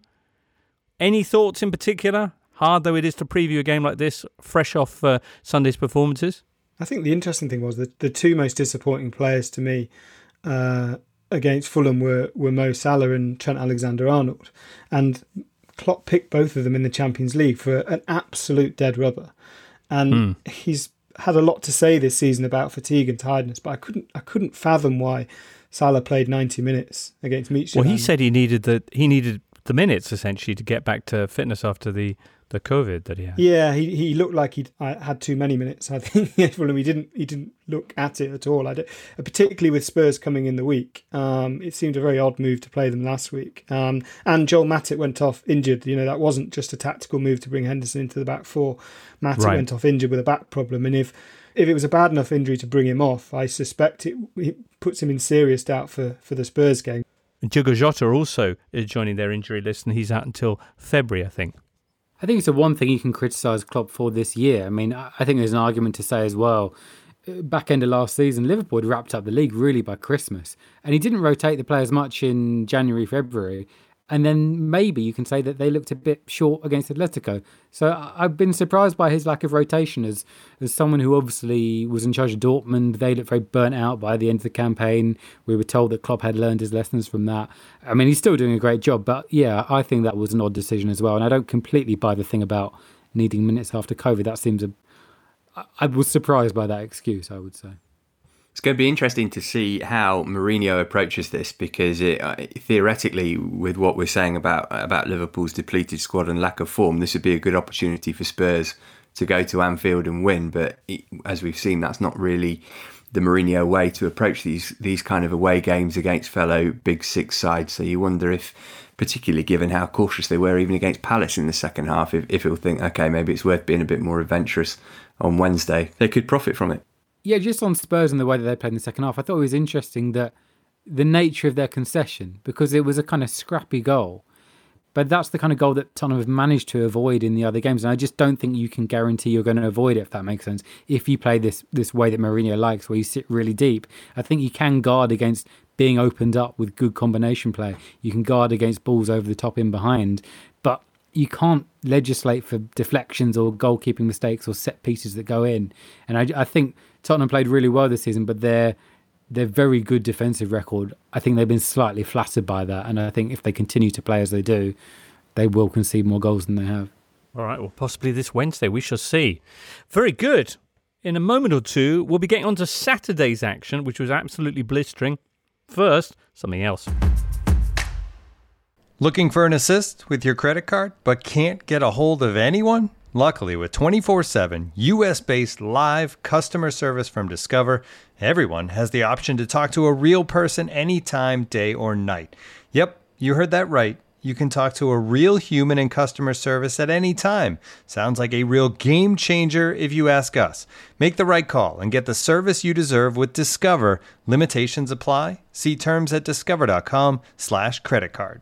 Any thoughts in particular? Hard though it is to preview a game like this, fresh off uh, Sunday's performances. I think the interesting thing was that the two most disappointing players to me uh, against Fulham were, were Mo Salah and Trent Alexander-Arnold. And Klopp picked both of them in the Champions League for an absolute dead rubber. And mm. he's had a lot to say this season about fatigue and tiredness, but I couldn't I couldn't fathom why Salah played ninety minutes against Midtjylland. Well, he said he needed the he needed the minutes essentially to get back to fitness after the the COVID that he had. Yeah, he he looked like he had too many minutes. I think well, he didn't he didn't look at it at all. I don't, particularly with Spurs coming in the week, um, it seemed a very odd move to play them last week. Um, and Joel Matip went off injured. You know, that wasn't just a tactical move to bring Henderson into the back four. Matip right. went off injured with a back problem, and if if it was a bad enough injury to bring him off, I suspect it, it puts him in serious doubt for for the Spurs game. And Diogo Jota also is joining their injury list, and he's out until February, I think. I think it's the one thing you can criticise Klopp for this year. I mean, I think there's an argument to say as well, back end of last season, Liverpool had wrapped up the league really by Christmas. And he didn't rotate the players much in January, February. And then maybe you can say that they looked a bit short against Atletico. So I've been surprised by his lack of rotation as as someone who obviously was in charge of Dortmund. They looked very burnt out by the end of the campaign. We were told that Klopp had learned his lessons from that. I mean, he's still doing a great job. But yeah, I think that was an odd decision as well. And I don't completely buy the thing about needing minutes after COVID. That seems a... I was surprised by that excuse, I would say. It's going to be interesting to see how Mourinho approaches this, because it, uh, theoretically, with what we're saying about about Liverpool's depleted squad and lack of form, this would be a good opportunity for Spurs to go to Anfield and win. But it, as we've seen, that's not really the Mourinho way to approach these these kind of away games against fellow Big Six sides. So you wonder if, particularly given how cautious they were even against Palace in the second half, if, if he'll think, okay, maybe it's worth being a bit more adventurous on Wednesday. They could profit from it. Yeah, just on Spurs and the way that they played in the second half, I thought it was interesting that the nature of their concession, because it was a kind of scrappy goal, but that's the kind of goal that Tottenham have managed to avoid in the other games, and I just don't think you can guarantee you're going to avoid it, if that makes sense. If you play this this way that Mourinho likes, where you sit really deep, I think you can guard against being opened up with good combination play. You can guard against balls over the top in behind, but you can't legislate for deflections or goalkeeping mistakes or set pieces that go in. And I, I think Tottenham played really well this season, but their their very good defensive record, I think they've been slightly flattered by that. And I think if they continue to play as they do, they will concede more goals than they have. All right, well, possibly this Wednesday, we shall see. Very good. In a moment or two, we'll be getting on to Saturday's action, which was absolutely blistering. First, something else. Looking for an assist with your credit card, but can't get a hold of anyone? Luckily, with twenty-four seven U S-based live customer service from Discover, everyone has the option to talk to a real person anytime, day or night. Yep, you heard that right. You can talk to a real human in customer service at any time. Sounds like a real game changer if you ask us. Make the right call and get the service you deserve with Discover. Limitations apply. See terms at discover.com slash credit card.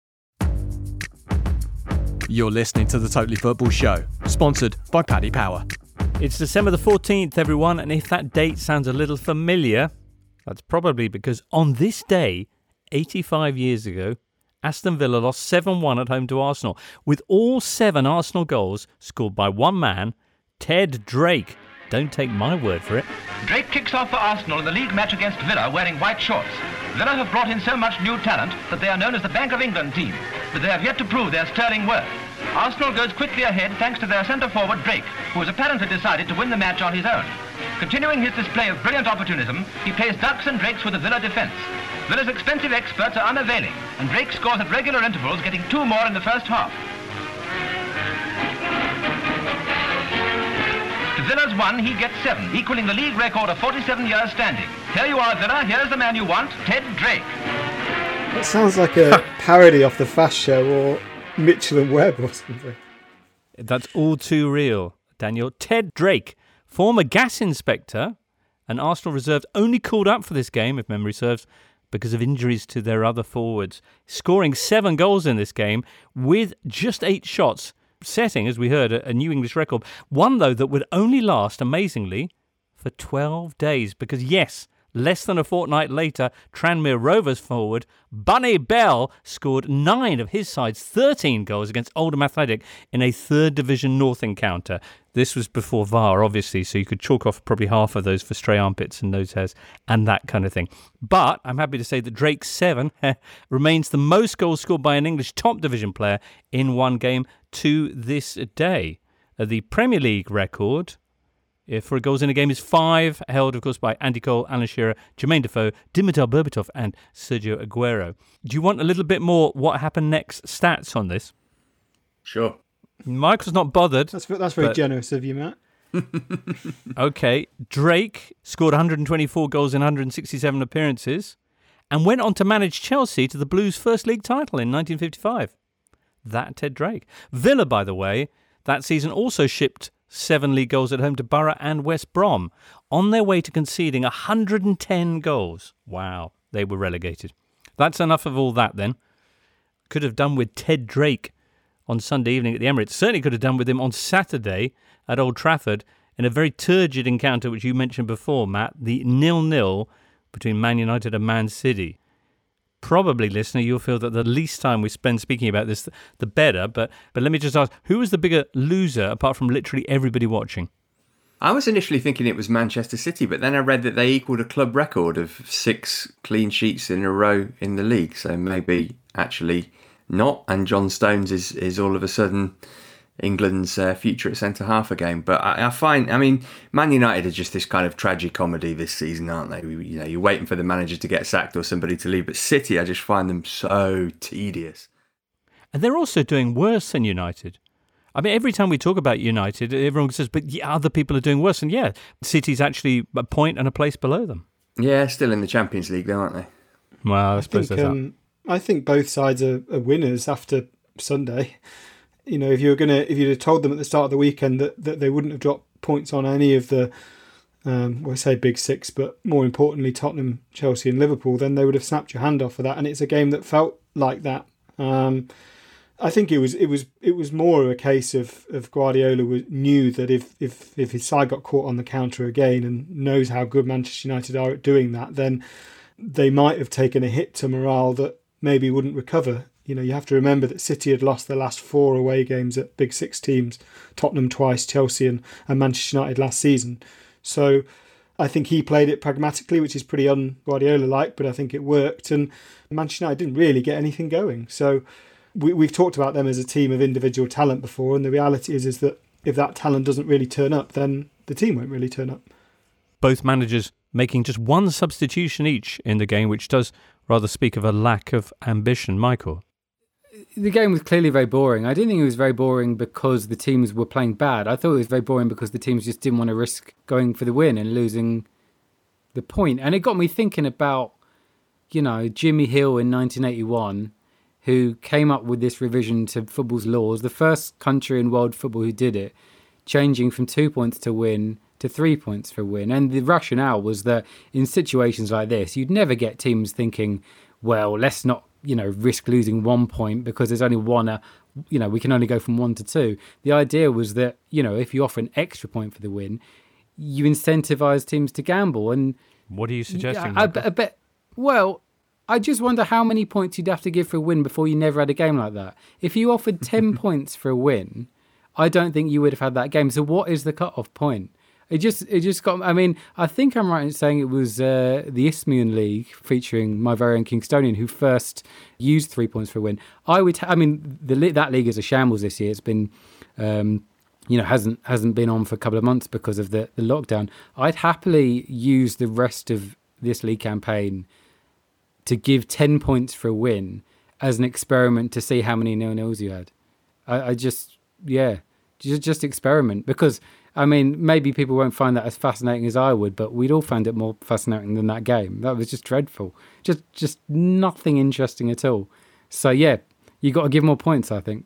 You're listening to The Totally Football Show, sponsored by Paddy Power. It's December the fourteenth, everyone, and if that date sounds a little familiar, that's probably because on this day, eighty-five years ago, Aston Villa lost seven one at home to Arsenal, with all seven Arsenal goals scored by one man, Ted Drake. Don't take my word for it. Drake kicks off for Arsenal in the league match against Villa wearing white shorts. Villa have brought in so much new talent that they are known as the Bank of England team, but they have yet to prove their sterling worth. Arsenal goes quickly ahead thanks to their centre-forward Drake, who has apparently decided to win the match on his own. Continuing his display of brilliant opportunism, he plays ducks and drakes with the Villa defence. Villa's expensive experts are unavailing, and Drake scores at regular intervals, getting two more in the first half. To Villa's one, he gets seven, equaling the league record of forty-seven years standing. Here you are, Villa. Here's the man you want, Ted Drake. That sounds like a parody off the Fast Show or Mitchell and Webb or something. That's all too real, Daniel. Ted Drake, former gas inspector and Arsenal reserve, only called up for this game, if memory serves, because of injuries to their other forwards, scoring seven goals in this game with just eight shots, setting, as we heard, a, a new English record. One, though, that would only last, amazingly, for twelve days, because, yes, less than a fortnight later, Tranmere Rovers forward Bunny Bell scored nine of his side's thirteen goals against Oldham Athletic in a third Division North encounter. This was before V A R, obviously, so you could chalk off probably half of those for stray armpits and nose hairs and that kind of thing. But I'm happy to say that Drake's seven remains the most goals scored by an English top division player in one game to this day. The Premier League record for goals in a game is five, held, of course, by Andy Cole, Alan Shearer, Jermaine Defoe, Dimitar Berbatov and Sergio Aguero. Do you want a little bit more what happened next stats on this? Sure. Michael's not bothered. That's, that's very but... generous of you, Matt. Okay. Drake scored one hundred twenty-four goals in one hundred sixty-seven appearances and went on to manage Chelsea to the Blues' first league title in nineteen fifty-five. That Ted Drake. Villa, by the way, that season also shipped seven league goals at home to Borough and West Brom, on their way to conceding one hundred ten goals. Wow, they were relegated. That's enough of all that then. Could have done with Ted Drake on Sunday evening at the Emirates. Certainly could have done with him on Saturday at Old Trafford in a very turgid encounter, which you mentioned before, Matt, the nil-nil between Man United and Man City. Probably, listener, you'll feel that the least time we spend speaking about this, the better. But but let me just ask, who was the bigger loser apart from literally everybody watching? I was initially thinking it was Manchester City, but then I read that they equalled a club record of six clean sheets in a row in the league. So maybe actually not. And John Stones is, is all of a sudden England's uh, future at centre-half again. But I, I find, I mean, Man United are just this kind of tragicomedy this season, aren't they? We, you know, you're waiting for the manager to get sacked or somebody to leave. But City, I just find them so tedious. And they're also doing worse than United. I mean, every time we talk about United, everyone says, but yeah, other people are doing worse. And yeah, City's actually a point and a place below them. Yeah, still in the Champions League, though, aren't they? Well, I, I suppose think, there's um, that. I think both sides are, are winners after Sunday. You know, if you were gonna, if you'd have told them at the start of the weekend that, that they wouldn't have dropped points on any of the, um, well, I say big six, but more importantly, Tottenham, Chelsea, and Liverpool, then they would have snapped your hand off for that. And it's a game that felt like that. Um, I think it was it was it was more a case of, of Guardiola was, knew that if, if if his side got caught on the counter again and knows how good Manchester United are at doing that, then they might have taken a hit to morale that maybe wouldn't recover. You know, you have to remember that City had lost their last four away games at Big Six teams, Tottenham twice, Chelsea and, and Manchester United last season. So I think he played it pragmatically, which is pretty un-Guardiola-like, but I think it worked. And Manchester United didn't really get anything going. So we, we've talked about them as a team of individual talent before, and the reality is, is that if that talent doesn't really turn up, then the team won't really turn up. Both managers making just one substitution each in the game, which does rather speak of a lack of ambition. Michael? The game was clearly very boring. I didn't think it was very boring because the teams were playing bad. I thought it was very boring because the teams just didn't want to risk going for the win and losing the point. And it got me thinking about, you know, Jimmy Hill in nineteen eighty-one, who came up with this revision to football's laws, the first country in world football who did it, changing from two points to win to three points for win. And the rationale was that in situations like this, you'd never get teams thinking, well, let's not, you know, risk losing one point because there's only one, uh, you know, we can only go from one to two. The idea was that, you know, if you offer an extra point for the win, you incentivize teams to gamble. And what are you suggesting? I, I, I bet, well, I just wonder how many points you'd have to give for a win before you never had a game like that. If you offered ten points for a win, I don't think you would have had that game. So what is the cut-off point? It just it just got... I mean, I think I'm right in saying it was uh, the Isthmian League featuring my very own Kingstonian who first used three points for a win. I would... I mean, the that league is a shambles this year. It's been... Um, you know, hasn't hasn't been on for a couple of months because of the, the lockdown. I'd happily use the rest of this league campaign to give ten points for a win as an experiment to see how many nil-nils you had. I, I just, yeah, just, just experiment. Because, I mean, maybe people won't find that as fascinating as I would, but we'd all find it more fascinating than that game. That was just dreadful. Just, just nothing interesting at all. So, yeah, you got to give more points, I think.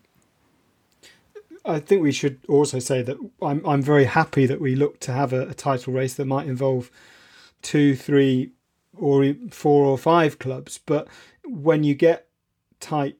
I think we should also say that I'm I'm very happy that we look to have a, a title race that might involve two, three or four or five clubs. But when you get tight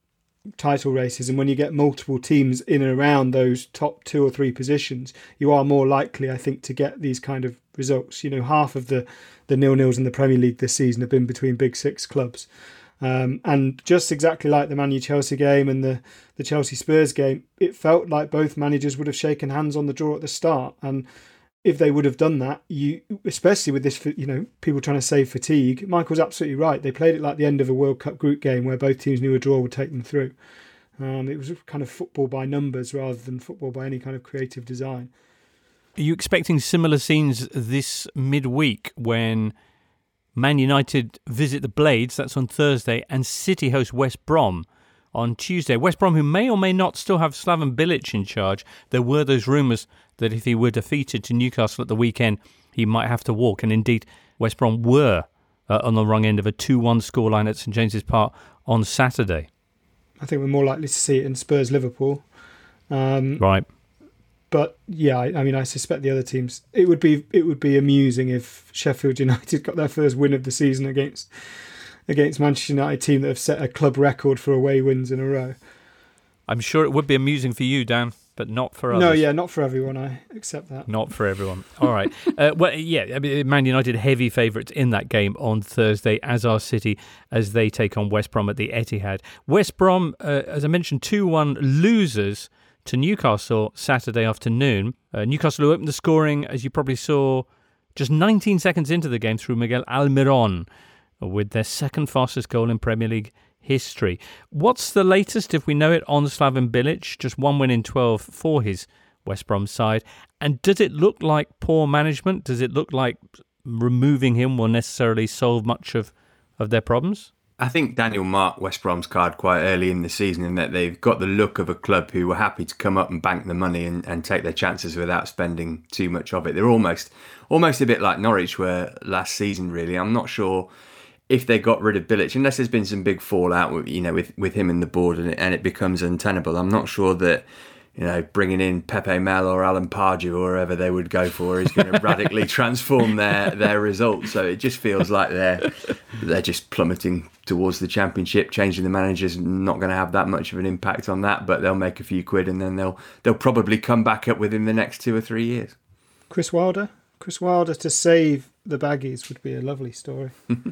title races and when you get multiple teams in and around those top two or three positions, you are more likely, I think, to get these kind of results. You know, half of the, the nil-nils in the Premier League this season have been between big six clubs. Um, and just exactly like the Man U-Chelsea game and the, the Chelsea-Spurs game, it felt like both managers would have shaken hands on the draw at the start. And if they would have done that, you, especially with this, you know, people trying to save fatigue, Michael's absolutely right. They played it like the end of a World Cup group game where both teams knew a draw would take them through. Um, it was kind of football by numbers rather than football by any kind of creative design. Are you expecting similar scenes this midweek when Man United visit the Blades, that's on Thursday, and City host West Brom on Tuesday? West Brom, who may or may not still have Slaven Bilic in charge. There were those rumours that if he were defeated to Newcastle at the weekend, he might have to walk. And indeed, West Brom were uh, on the wrong end of a two one scoreline at St James's Park on Saturday. I think we're more likely to see it in Spurs-Liverpool. Um, right. But yeah, I, I mean, I suspect the other teams. It would be it would be amusing if Sheffield United got their first win of the season against against Manchester United, team that have set a club record for away wins in a row. I'm sure it would be amusing for you, Dan, but not for others. No, yeah, not for everyone. I accept that. Not for everyone. All right. uh, well, yeah, I mean, Man United heavy favourites in that game on Thursday, as are City, as they take on West Brom at the Etihad. West Brom, uh, as I mentioned, two one losers to Newcastle Saturday afternoon. Uh, Newcastle opened the scoring, as you probably saw, just nineteen seconds into the game through Miguel Almiron, with their second fastest goal in Premier League history. What's the latest, if we know it, on Slaven Bilic? Just one win in twelve for his West Brom side. And does it look like poor management? Does it look like removing him will necessarily solve much of, of their problems? I think Daniel marked West Brom's card quite early in the season in that they've got the look of a club who were happy to come up and bank the money and, and take their chances without spending too much of it. They're almost almost a bit like Norwich were last season, really. I'm not sure if they got rid of Bilic, unless there's been some big fallout with, you know, with, with him in the board and it, and it becomes untenable. I'm not sure that, you know, bringing in Pepe Mel or Alan Pardew or whoever they would go for is going to radically transform their, their results. So it just feels like they're they're just plummeting towards the Championship. Changing the manager's not going to have that much of an impact on that, but they'll make a few quid and then they'll they'll probably come back up within the next two or three years. Chris Wilder, Chris Wilder to save the Baggies would be a lovely story.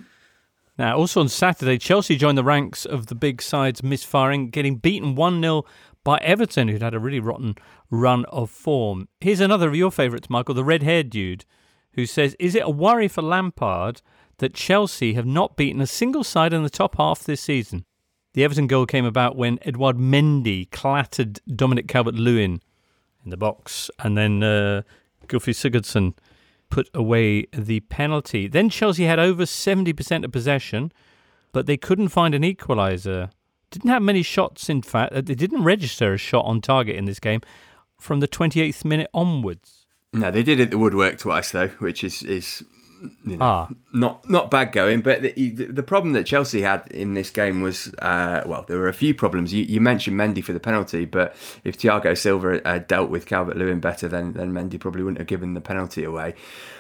Now, also on Saturday, Chelsea joined the ranks of the big sides misfiring, getting beaten one nil by Everton, who'd had a really rotten run of form. Here's another of your favourites, Michael, the red-haired dude, who says, is it a worry for Lampard that Chelsea have not beaten a single side in the top half this season? The Everton goal came about when Edouard Mendy clattered Dominic Calvert-Lewin in the box, and then uh, Gylfi Sigurdsson put away the penalty. Then Chelsea had over seventy percent of possession, but they couldn't find an equaliser. Didn't have many shots, in fact. They didn't register a shot on target in this game from the twenty-eighth minute onwards. No, they did hit the woodwork twice, though, which is, is you know, ah. not not bad going. But the, the problem that Chelsea had in this game was, uh, well, there were a few problems. You, you mentioned Mendy for the penalty, but if Thiago Silva uh, dealt with Calvert-Lewin better, then, then Mendy probably wouldn't have given the penalty away.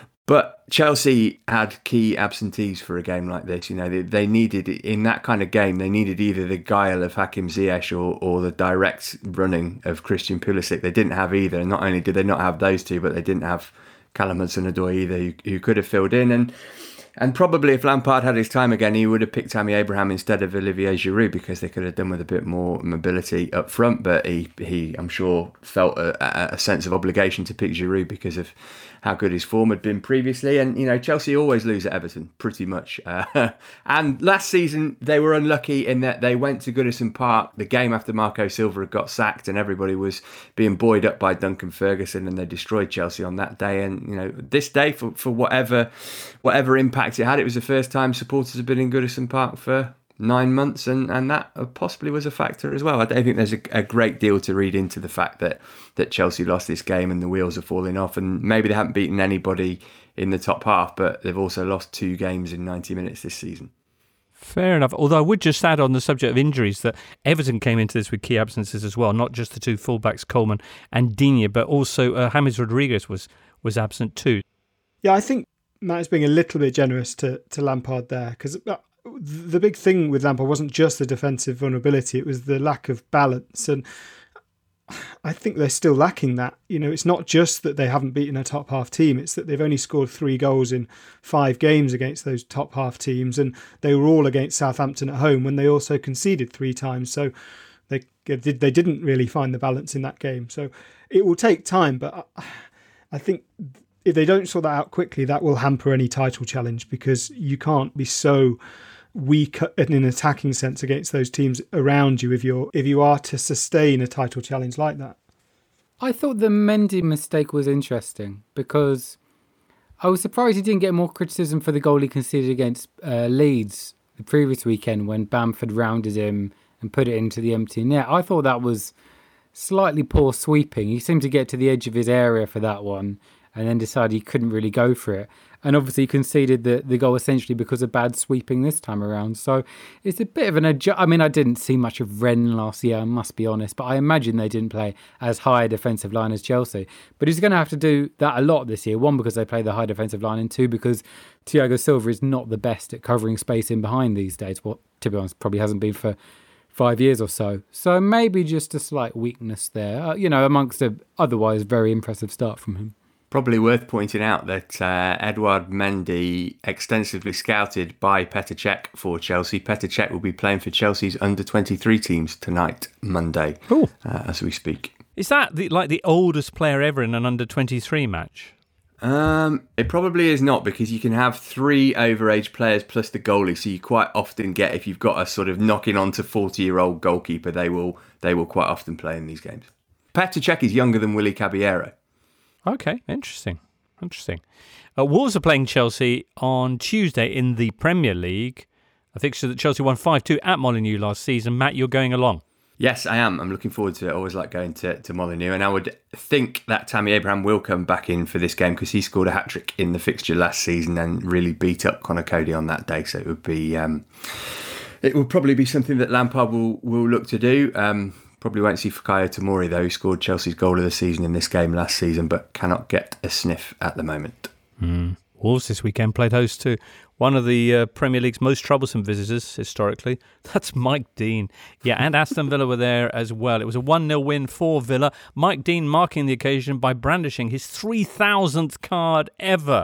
But Chelsea had key absentees for a game like this. You know, they, they needed, in that kind of game, they needed either the guile of Hakim Ziyech or, or the direct running of Christian Pulisic. They didn't have either. And not only did they not have those two, but they didn't have Callum Hudson-Odoi either, who, who could have filled in. And and probably if Lampard had his time again, he would have picked Tammy Abraham instead of Olivier Giroud, because they could have done with a bit more mobility up front. But he, he I'm sure, felt a, a sense of obligation to pick Giroud because of how good his form had been previously. And, you know, Chelsea always lose at Everton, pretty much. Uh, and last season, they were unlucky in that they went to Goodison Park the game after Marco Silva had got sacked and everybody was being buoyed up by Duncan Ferguson, and they destroyed Chelsea on that day. And, you know, this day, for, for whatever whatever impact it had, it was the first time supporters have been in Goodison Park for nine months, and, and that possibly was a factor as well. I don't think there's a, a great deal to read into the fact that, that Chelsea lost this game and the wheels are falling off, and maybe they haven't beaten anybody in the top half, but they've also lost two games in ninety minutes this season. Fair enough. Although I would just add on the subject of injuries that Everton came into this with key absences as well, not just the two fullbacks, Coleman and Digne, but also uh, James Rodriguez was, was absent too. Yeah, I think Matt is being a little bit generous to, to Lampard there, because the big thing with Lampard wasn't just the defensive vulnerability, it was the lack of balance. And I think they're still lacking that. You know, it's not just that they haven't beaten a top half team, it's that they've only scored three goals in five games against those top half teams, and they were all against Southampton at home when they also conceded three times. So they they didn't really find the balance in that game. So it will take time, but I think if they don't sort that out quickly, that will hamper any title challenge, because you can't be so weak in an attacking sense against those teams around you if you're if you are to sustain a title challenge like that. I thought the Mendy mistake was interesting, because I was surprised he didn't get more criticism for the goal he conceded against uh, Leeds the previous weekend when Bamford rounded him and put it into the empty net. I thought that was slightly poor sweeping. He seemed to get to the edge of his area for that one and then decided he couldn't really go for it. And obviously conceded the, the goal essentially because of bad sweeping this time around. So it's a bit of an adjust. I mean, I didn't see much of Rennes last year, I must be honest, but I imagine they didn't play as high a defensive line as Chelsea. But he's going to have to do that a lot this year. One, because they play the high defensive line, and two, because Thiago Silva is not the best at covering space in behind these days. Well, to be honest, probably hasn't been for five years or so. So maybe just a slight weakness there, uh, you know, amongst a otherwise very impressive start from him. Probably worth pointing out that uh, Edouard Mendy, extensively scouted by Petr Cech for Chelsea. Petr Cech will be playing for Chelsea's under twenty-three teams tonight, Monday, uh, as we speak. Is that the, like the oldest player ever in an under twenty-three match? Um, it probably is not, because you can have three overage players plus the goalie. So you quite often get, if you've got a sort of knocking on to forty-year-old goalkeeper, they will they will quite often play in these games. Petr Cech is younger than Willy Caballero. Okay, interesting. Interesting. Uh, Wolves are playing Chelsea on Tuesday in the Premier League, a fixture that Chelsea won five two at Molineux last season. Matt, you're going along. Yes, I am. I'm looking forward to it. I always like going to, to Molineux, and I would think that Tammy Abraham will come back in for this game, because he scored a hat-trick in the fixture last season and really beat up Conor Coady on that day. So it would be, um, it will probably be something that Lampard will, will look to do. Um, Probably won't see Fikayo Tomori, though, who scored Chelsea's goal of the season in this game last season, but cannot get a sniff at the moment. Mm. Wolves this weekend played host to one of the uh, Premier League's most troublesome visitors historically. That's Mike Dean. Yeah, and Aston Villa were there as well. It was a one nil win for Villa. Mike Dean marking the occasion by brandishing his three thousandth card ever.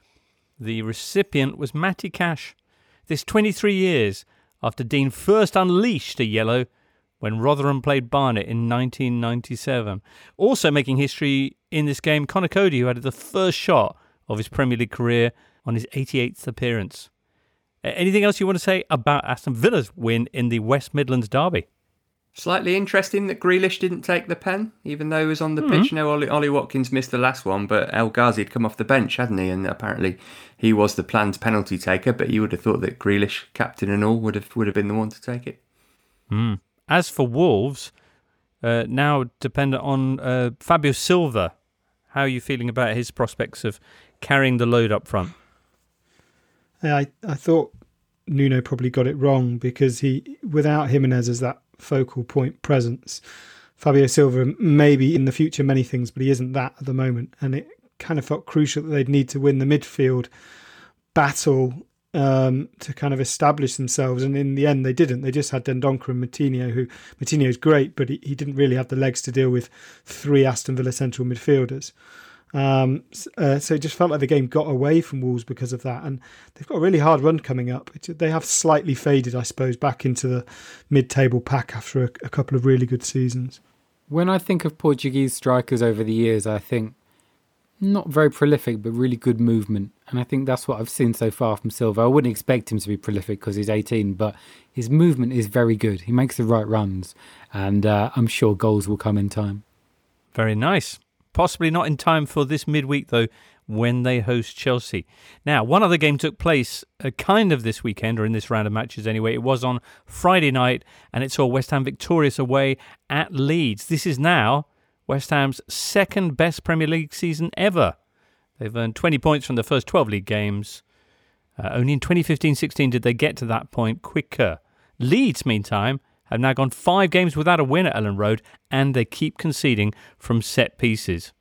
The recipient was Matty Cash. This twenty-three years after Dean first unleashed a yellow when Rotherham played Barnet in nineteen ninety-seven. Also making history in this game, Conor Coady, who had the first shot of his Premier League career on his eighty-eighth appearance. Anything else you want to say about Aston Villa's win in the West Midlands derby? Slightly interesting that Grealish didn't take the pen, even though he was on the mm-hmm. pitch. No, Ollie, Ollie Watkins missed the last one, but El Ghazi had come off the bench, hadn't he? And apparently he was the planned penalty taker, but you would have thought that Grealish, captain and all, would have would have been the one to take it. Mm. As for Wolves, uh, now dependent on uh, Fabio Silva. How are you feeling about his prospects of carrying the load up front? Yeah, I, I thought Nuno probably got it wrong, because he, without Jimenez as that focal point presence, Fabio Silva may be in the future many things, but he isn't that at the moment. And it kind of felt crucial that they'd need to win the midfield battle Um, to kind of establish themselves, and in the end they didn't. They just had Dendoncker and Moutinho, who Moutinho's great, but he, he didn't really have the legs to deal with three Aston Villa central midfielders. Um, uh, so it just felt like the game got away from Wolves because of that, and they've got a really hard run coming up. It, they have slightly faded, I suppose, back into the mid-table pack after a, a couple of really good seasons. When I think of Portuguese strikers over the years, I think not very prolific, but really good movement. And I think that's what I've seen so far from Silva. I wouldn't expect him to be prolific because he's eighteen, but his movement is very good. He makes the right runs, and uh, I'm sure goals will come in time. Very nice. Possibly not in time for this midweek, though, when they host Chelsea. Now, one other game took place uh, kind of this weekend, or in this round of matches anyway. It was on Friday night, and it saw West Ham victorious away at Leeds. This is now West Ham's second best Premier League season ever. They've earned twenty points from the first twelve league games. Uh, only in twenty fifteen sixteen did they get to that point quicker. Leeds, meantime, have now gone five games without a win at Ellen Road, and they keep conceding from set pieces.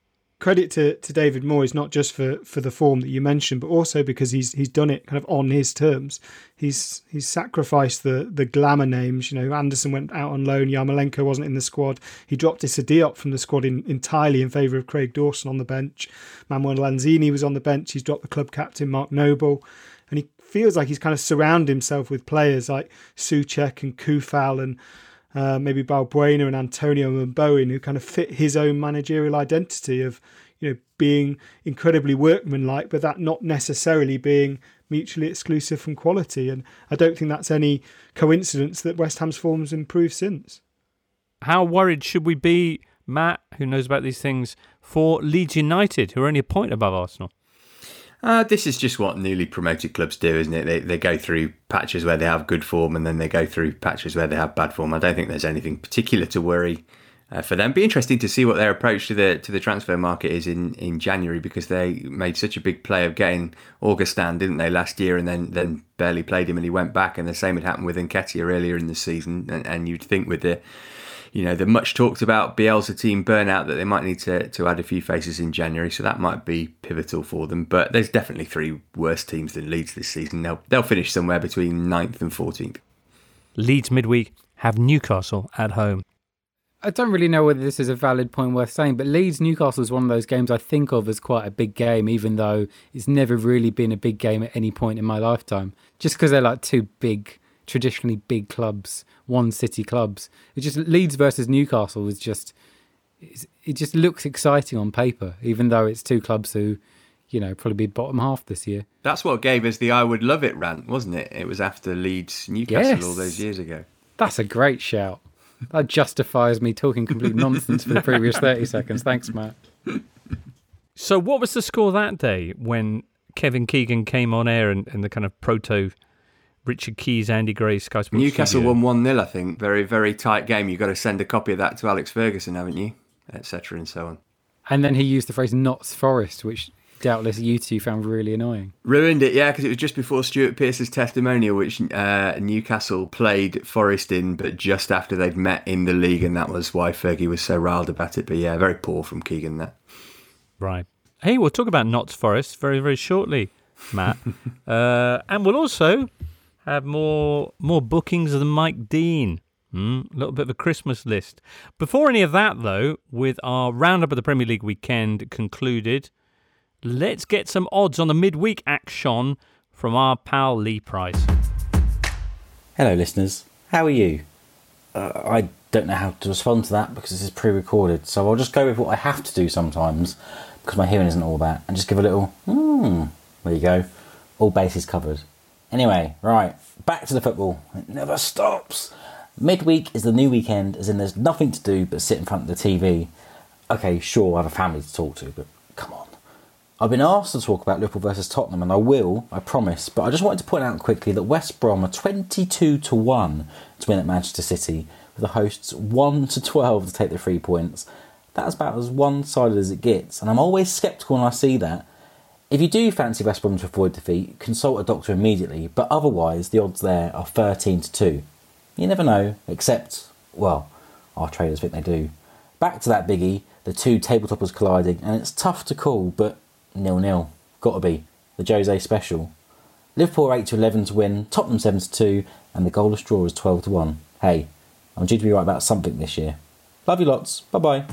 credit to, to David Moyes, not just for, for the form that you mentioned, but also because he's he's done it kind of on his terms. He's he's sacrificed the the glamour names. You know, Anderson went out on loan. Yarmolenko wasn't in the squad. He dropped Issa Diop from the squad in, entirely in favour of Craig Dawson on the bench. Manuel Lanzini was on the bench. He's dropped the club captain Mark Noble, and he feels like he's kind of surrounded himself with players like Souček and Koufal and uh, maybe Balbuena and Antonio and Bowen, who kind of fit his own managerial identity of, you know, being incredibly workmanlike, but that not necessarily being mutually exclusive from quality. And I don't think that's any coincidence that West Ham's form's improved since. How worried should we be, Matt, who knows about these things, for Leeds United, who are only a point above Arsenal? Uh, this is just what newly promoted clubs do, isn't it? They they go through patches where they have good form and then they go through patches where they have bad form. I don't think there's anything particular to worry uh, for them. Be interesting to see what their approach to the to the transfer market is in, in January, because they made such a big play of getting Augustin, didn't they, last year, and then, then barely played him and he went back. And the same had happened with Nketiah earlier in the season. And, and you'd think with the you know, the much talked about Bielsa team burnout that they might need to, to add a few faces in January, so that might be pivotal for them. But there's definitely three worse teams than Leeds this season. They'll, they'll finish somewhere between ninth and fourteenth. Leeds midweek have Newcastle at home. I don't really know whether this is a valid point worth saying, but Leeds-Newcastle is one of those games I think of as quite a big game, even though it's never really been a big game at any point in my lifetime. Just because they're like two big, traditionally big clubs, one city clubs. It just Leeds versus Newcastle is just it just looks exciting on paper, even though it's two clubs who, you know, probably be bottom half this year. That's what gave us the I would love it rant, wasn't it? It was after Leeds Newcastle yes. all those years ago. That's a great shout. That justifies me talking complete nonsense for the previous thirty seconds. Thanks, Matt. So what was the score that day when Kevin Keegan came on air and, and the kind of proto Richard Keys, Andy Gray, Sky Sports Newcastle studio? won one nil, I think. Very, very tight game. You've got to send a copy of that to Alex Ferguson, haven't you? Etc. and so on. And then he used the phrase Notts Forest, which doubtless you two found really annoying. Ruined it, yeah, because it was just before Stuart Pearce's testimonial, which uh, Newcastle played Forest in, but just after they'd met in the league, and that was why Fergie was so riled about it. But yeah, very poor from Keegan there. Right. Hey, we'll talk about Notts Forest very, very shortly, Matt. uh, and we'll also have more more bookings of the Mike Dean. Mm, a little bit of a Christmas list. Before any of that, though, with our roundup of the Premier League weekend concluded, let's get some odds on the midweek action from our pal Lee Price. Hello, listeners. How are you? Uh, I don't know how to respond to that because this is pre-recorded, so I'll just go with what I have to do sometimes because my hearing isn't all that, and just give a little, hmm, there you go, all bases covered. Anyway, right, back to the football. It never stops. Midweek is the new weekend, as in there's nothing to do but sit in front of the T V. Okay, sure, I have a family to talk to, but come on. I've been asked to talk about Liverpool versus Tottenham, and I will, I promise, but I just wanted to point out quickly that West Brom are twenty-two to one to win at Manchester City, with the hosts one to twelve to take the three points. That's about as one-sided as it gets, and I'm always sceptical when I see that. If you do fancy West Brom to avoid defeat, consult a doctor immediately, but otherwise the odds there are thirteen to two. You never know, except, well, our traders think they do. Back to that biggie, the two tabletoppers colliding, and it's tough to call, but nil-nil. Gotta be. The Jose special. Liverpool are eight to eleven to win, Tottenham seven to two, and the goalless draw is twelve to one. Hey, I'm due to be right about something this year. Love you lots. Bye-bye.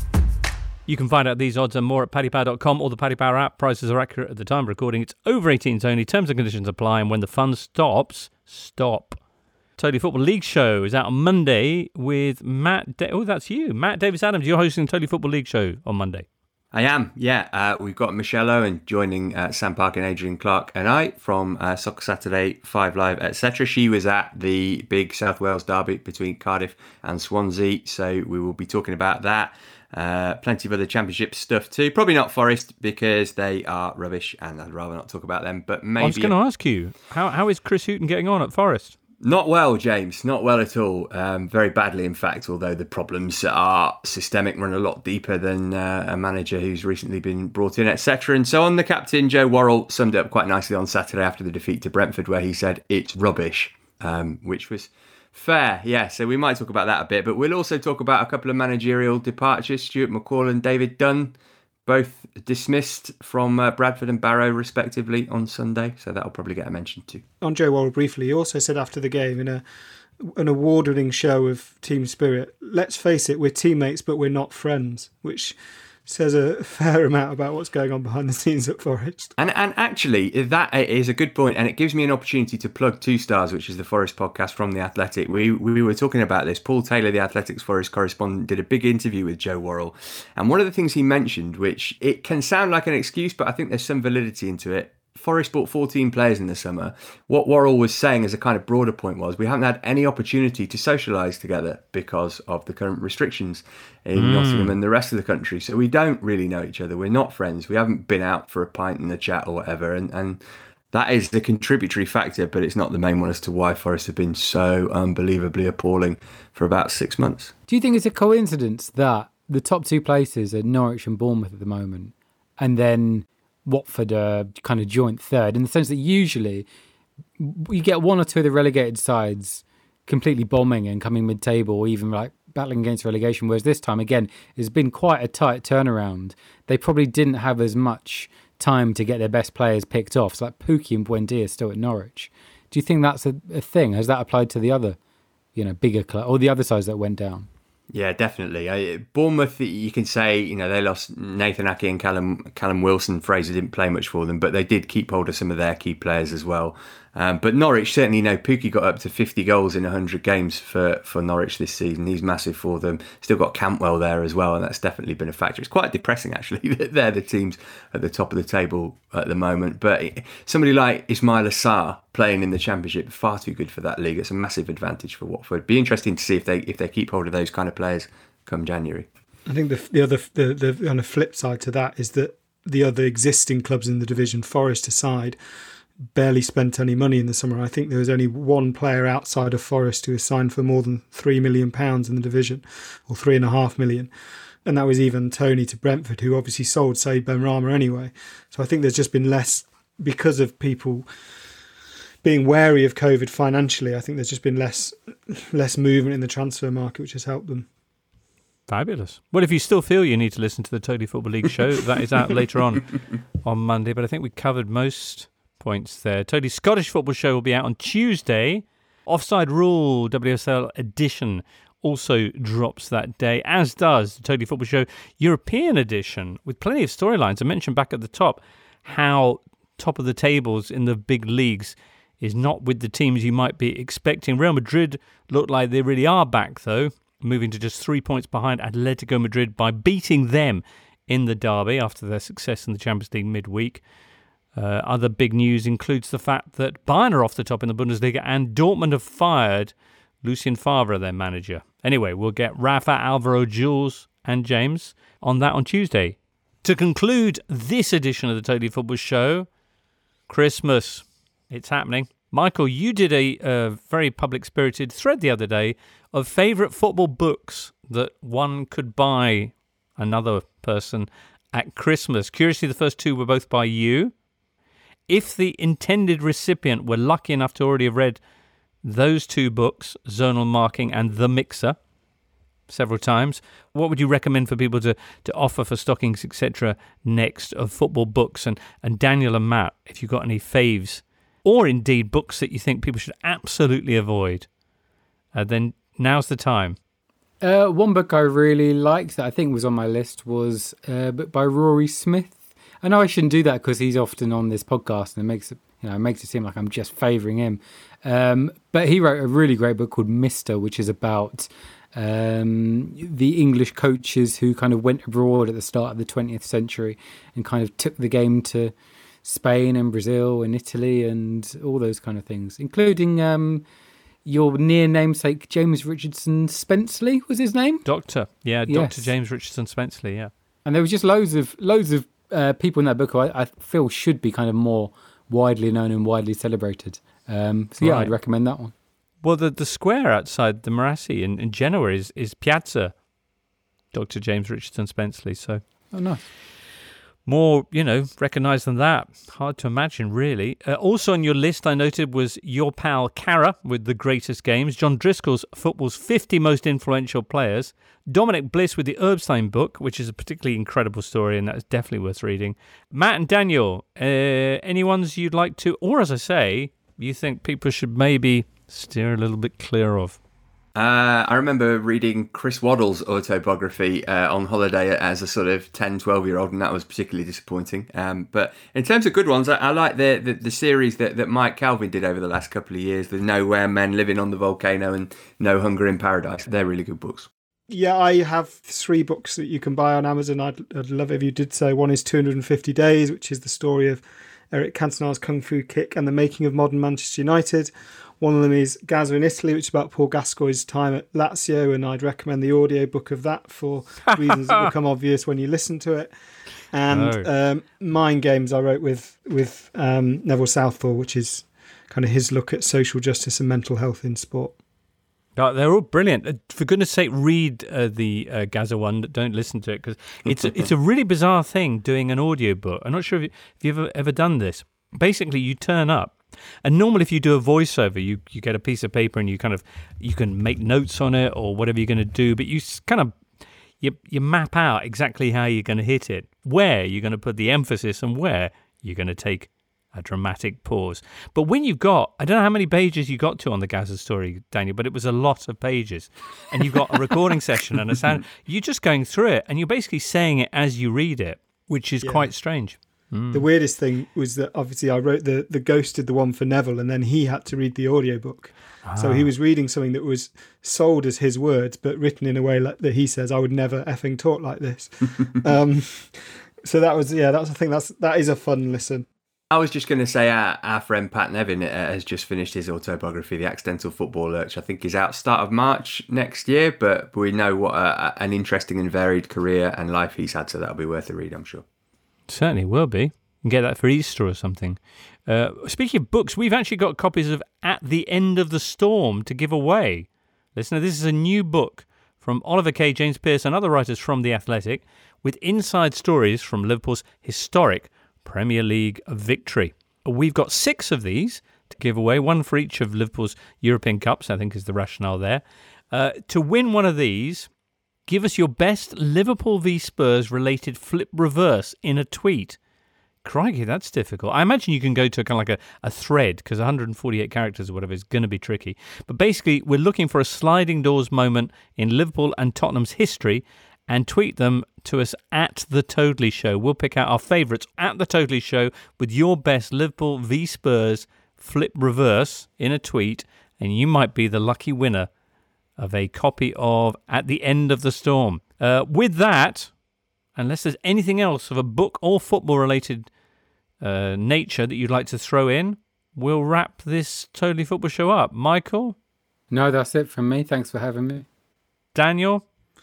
You can find out these odds and more at paddy power dot com or the Paddy Power app. Prices are accurate at the time of recording. It's over eighteens only. Terms and conditions apply, and when the fun stops, stop. Totally Football League show is out on Monday with Matt... Da- oh, that's you. Matt Davis-Adams, you're hosting the Totally Football League show on Monday. I am, yeah. Uh, we've got Michelle Owen joining uh, Sam Park and Adrian Clark and I from uh, Soccer Saturday, Five Live, et cetera. She was at the big South Wales derby between Cardiff and Swansea, so we will be talking about that. Uh, plenty of other championship stuff too. Probably not Forest because they are rubbish and I'd rather not talk about them, but maybe... I was going to ask you, how how is Chris Hughton getting on at Forest? Not well, James. Not well at all. Um, very badly, in fact, although the problems are systemic, run a lot deeper than uh, a manager who's recently been brought in, et cetera. And so on. The captain, Joe Worrell, summed it up quite nicely on Saturday after the defeat to Brentford, where he said, it's rubbish, um, which was fair. Yeah, so we might talk about that a bit, but we'll also talk about a couple of managerial departures. Stuart McCall and David Dunn both dismissed from uh, Bradford and Barrow respectively on Sunday, so that'll probably get a mention too. On Joe Worrall briefly, he also said after the game in a an award-winning show of team spirit, let's face it, we're teammates but we're not friends, which says a fair amount about what's going on behind the scenes at Forest. And and actually, that is a good point, and it gives me an opportunity to plug Two Stars, which is the Forest podcast from The Athletic. We we were talking about this. Paul Taylor, The Athletic's Forest correspondent, did a big interview with Joe Worrall, and one of the things he mentioned, which it can sound like an excuse, but I think there's some validity into it, Forest bought fourteen players in the summer. What Worrall was saying as a kind of broader point was we haven't had any opportunity to socialise together because of the current restrictions in mm. Nottingham and the rest of the country. So we don't really know each other. We're not friends. We haven't been out for a pint and a chat or whatever. And, and that is the contributory factor, but it's not the main one as to why Forest have been so unbelievably appalling for about six months. Do you think it's a coincidence that the top two places are Norwich and Bournemouth at the moment, and then Watford are kind of joint third, in the sense that usually you get one or two of the relegated sides completely bombing and coming mid-table or even like battling against relegation, whereas this time, again, it's been quite a tight turnaround. They probably didn't have as much time to get their best players picked off. So like Pukki and Buendia still at Norwich. Do you think that's a, a thing? Has that applied to the other, you know, bigger club or the other sides that went down? Yeah, definitely. I, Bournemouth, you can say, you know, they lost Nathan Ake and Callum Callum Wilson. Fraser didn't play much for them, but they did keep hold of some of their key players as well. Um, but Norwich, certainly, you know, Pukki got up to fifty goals in one hundred games for, for Norwich this season. He's massive for them. Still got Cantwell there as well, and that's definitely been a factor. It's quite depressing, actually, that they're the teams at the top of the table at the moment. But somebody like Ismail Assar playing in the Championship, far too good for that league. It's a massive advantage for Watford. Be interesting to see if they if they keep hold of those kind of players come January. I think the the other the, the kind of flip side to that is that the other existing clubs in the division, Forest aside, barely spent any money in the summer. I think there was only one player outside of Forest who was signed for more than three million pounds in the division, or three and a half million. And that was even Tony to Brentford, who obviously sold Said Benrahma anyway. So I think there's just been less, because of people being wary of COVID financially, I think there's just been less less movement in the transfer market, which has helped them. Fabulous. Well, if you still feel you need to listen to the Totally Football League show, that is out later on on Monday. But I think we covered most points there. Totally Scottish Football show will be out on Tuesday. Offside Rule W S L edition also drops that day, as does the Totally Football show European edition, with plenty of storylines. I mentioned back at the top how top of the tables in the big leagues is not with the teams you might be expecting. Real Madrid look like they really are back, though, moving to just three points behind Atletico Madrid by beating them in the derby after their success in the Champions League midweek. Uh, other big news includes the fact that Bayern are off the top in the Bundesliga and Dortmund have fired Lucien Favre, their manager. Anyway, we'll get Rafa, Alvaro, Jules and James on that on Tuesday. To conclude this edition of the Totally Football Show, Christmas. It's happening. Michael, you did a, a very public-spirited thread the other day of favourite football books that one could buy another person at Christmas. Curiously, the first two were both by you. If the intended recipient were lucky enough to already have read those two books, Zonal Marking and The Mixer, several times, what would you recommend for people to, to offer for stockings, et cetera, next of football books? And, and Daniel and Matt, if you've got any faves, or indeed books that you think people should absolutely avoid, uh, then now's the time. Uh, one book I really liked that I think was on my list was a book by Rory Smith. I know I shouldn't do that because he's often on this podcast and it makes it, you know, it makes it seem like I'm just favouring him. Um, but he wrote a really great book called Mister, which is about um, the English coaches who kind of went abroad at the start of the twentieth century and kind of took the game to Spain and Brazil and Italy and all those kind of things, including um, your near namesake James Richardson Spenceley was his name? Doctor, yeah, yes. Doctor James Richardson Spenceley, yeah. And there was just loads of loads of uh, people in that book who I, I feel should be kind of more widely known and widely celebrated. Um, so yeah, right. I'd recommend that one. Well, the, the square outside the Marassi in, in Genoa is, is Piazza Doctor James Richardson Spenceley. So, oh, nice. more, you know, recognised than that. Hard to imagine, really. Uh, also on your list, I noted, was your pal Cara with The Greatest Games, John Driscoll's Football's fifty Most Influential Players, Dominic Bliss with the Erbstein book, which is a particularly incredible story, and that's definitely worth reading. Matt and Daniel, uh, any ones you'd like to, or as I say, you think people should maybe steer a little bit clear of? Uh, I remember reading Chris Waddle's autobiography uh, on holiday as a sort of ten, twelve-year-old, and that was particularly disappointing. Um, but in terms of good ones, I, I like the, the, the series that, that Mike Calvin did over the last couple of years, the Nowhere Men Living on the Volcano and No Hunger in Paradise. They're really good books. Yeah, I have three books that you can buy on Amazon. I'd, I'd love it if you did so. One is two hundred fifty days, which is the story of Eric Cantona's Kung Fu Kick and the making of modern Manchester United. One of them is Gaza in Italy, which is about Paul Gascoigne's time at Lazio, and I'd recommend the audiobook of that for reasons that become obvious when you listen to it. And No. um, Mind Games I wrote with, with um, Neville Southall, which is kind of his look at social justice and mental health in sport. Oh, they're all brilliant. Uh, For goodness sake, read uh, the uh, Gaza one. Don't listen to it, because it's, a, it's a really bizarre thing doing an audiobook. I'm not sure if, you, if you've ever, ever done this. Basically, you turn up, and normally if you do a voiceover, you, you get a piece of paper and you kind of you can make notes on it or whatever you're going to do, but you s- kind of you you map out exactly how you're going to hit it, where you're going to put the emphasis, and where you're going to take a dramatic pause. But when you've got, I don't know how many pages you got to on the Gaza story, Daniel, but it was a lot of pages, and you've got a recording session and a sound. You're just going through it, and you're basically saying it as you read it, which is Yeah. quite strange. Mm. The weirdest thing was that obviously I wrote the, the Ghost did the one for Neville, and then he had to read the audiobook. So he was reading something that was sold as his words, but written in a way like that he says, I would never effing talk like this. um, so that was, yeah, that's I think that's that is a fun listen. I was just going to say our, our friend Pat Nevin uh, has just finished his autobiography, The Accidental Footballer, which I think is out start of March next year, but we know what a, an interesting and varied career and life he's had, so that'll be worth a read, I'm sure. Certainly will be. You can get that for Easter or something. Uh, speaking of books, we've actually got copies of At the End of the Storm to give away. Listen, this is a new book from Oliver Kay, James Pearce and other writers from The Athletic, with inside stories from Liverpool's historic Premier League victory. We've got six of these to give away, one for each of Liverpool's European Cups, I think is the rationale there. Uh, to win one of these, give us your best Liverpool v Spurs related flip reverse in a tweet. Crikey, that's difficult. I imagine you can go to kind of like a, a thread, because one hundred forty-eight characters or whatever is going to be tricky. But basically, we're looking for a sliding doors moment in Liverpool and Tottenham's history, and tweet them to us at The Totally Show. We'll pick out our favourites at The Totally Show with your best Liverpool v Spurs flip reverse in a tweet, and you might be the lucky winner of a copy of At the End of the Storm. Uh, with that, unless there's anything else of a book or football-related uh, nature that you'd like to throw in, we'll wrap this Totally Football Show up. Michael? No, that's it from me. Thanks for having me. Daniel?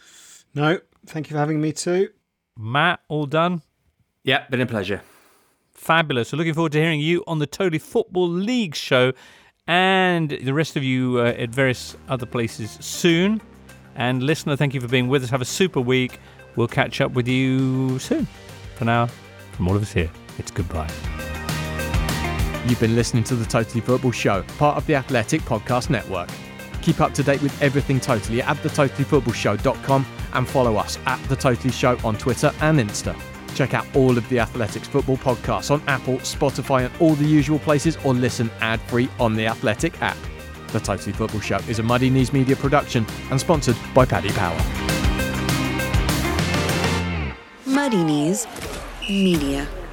No, thank you for having me too. Matt, all done? Yeah, been a pleasure. Fabulous. So looking forward to hearing you on the Totally Football League show, and the rest of you uh, at various other places soon. And listener, thank you for being with us. Have a super week. We'll catch up with you soon. For now, from all of us here, it's goodbye. You've been listening to The Totally Football Show, part of the Athletic Podcast Network. Keep up to date with everything Totally at the totally football show dot com and follow us at The Totally Show on Twitter and Insta. Check out all of the Athletics football podcasts on Apple, Spotify and all the usual places, or listen ad-free on the Athletic app. The Totally Football Show is a Muddy Knees Media production and sponsored by Paddy Power. Muddy Knees Media.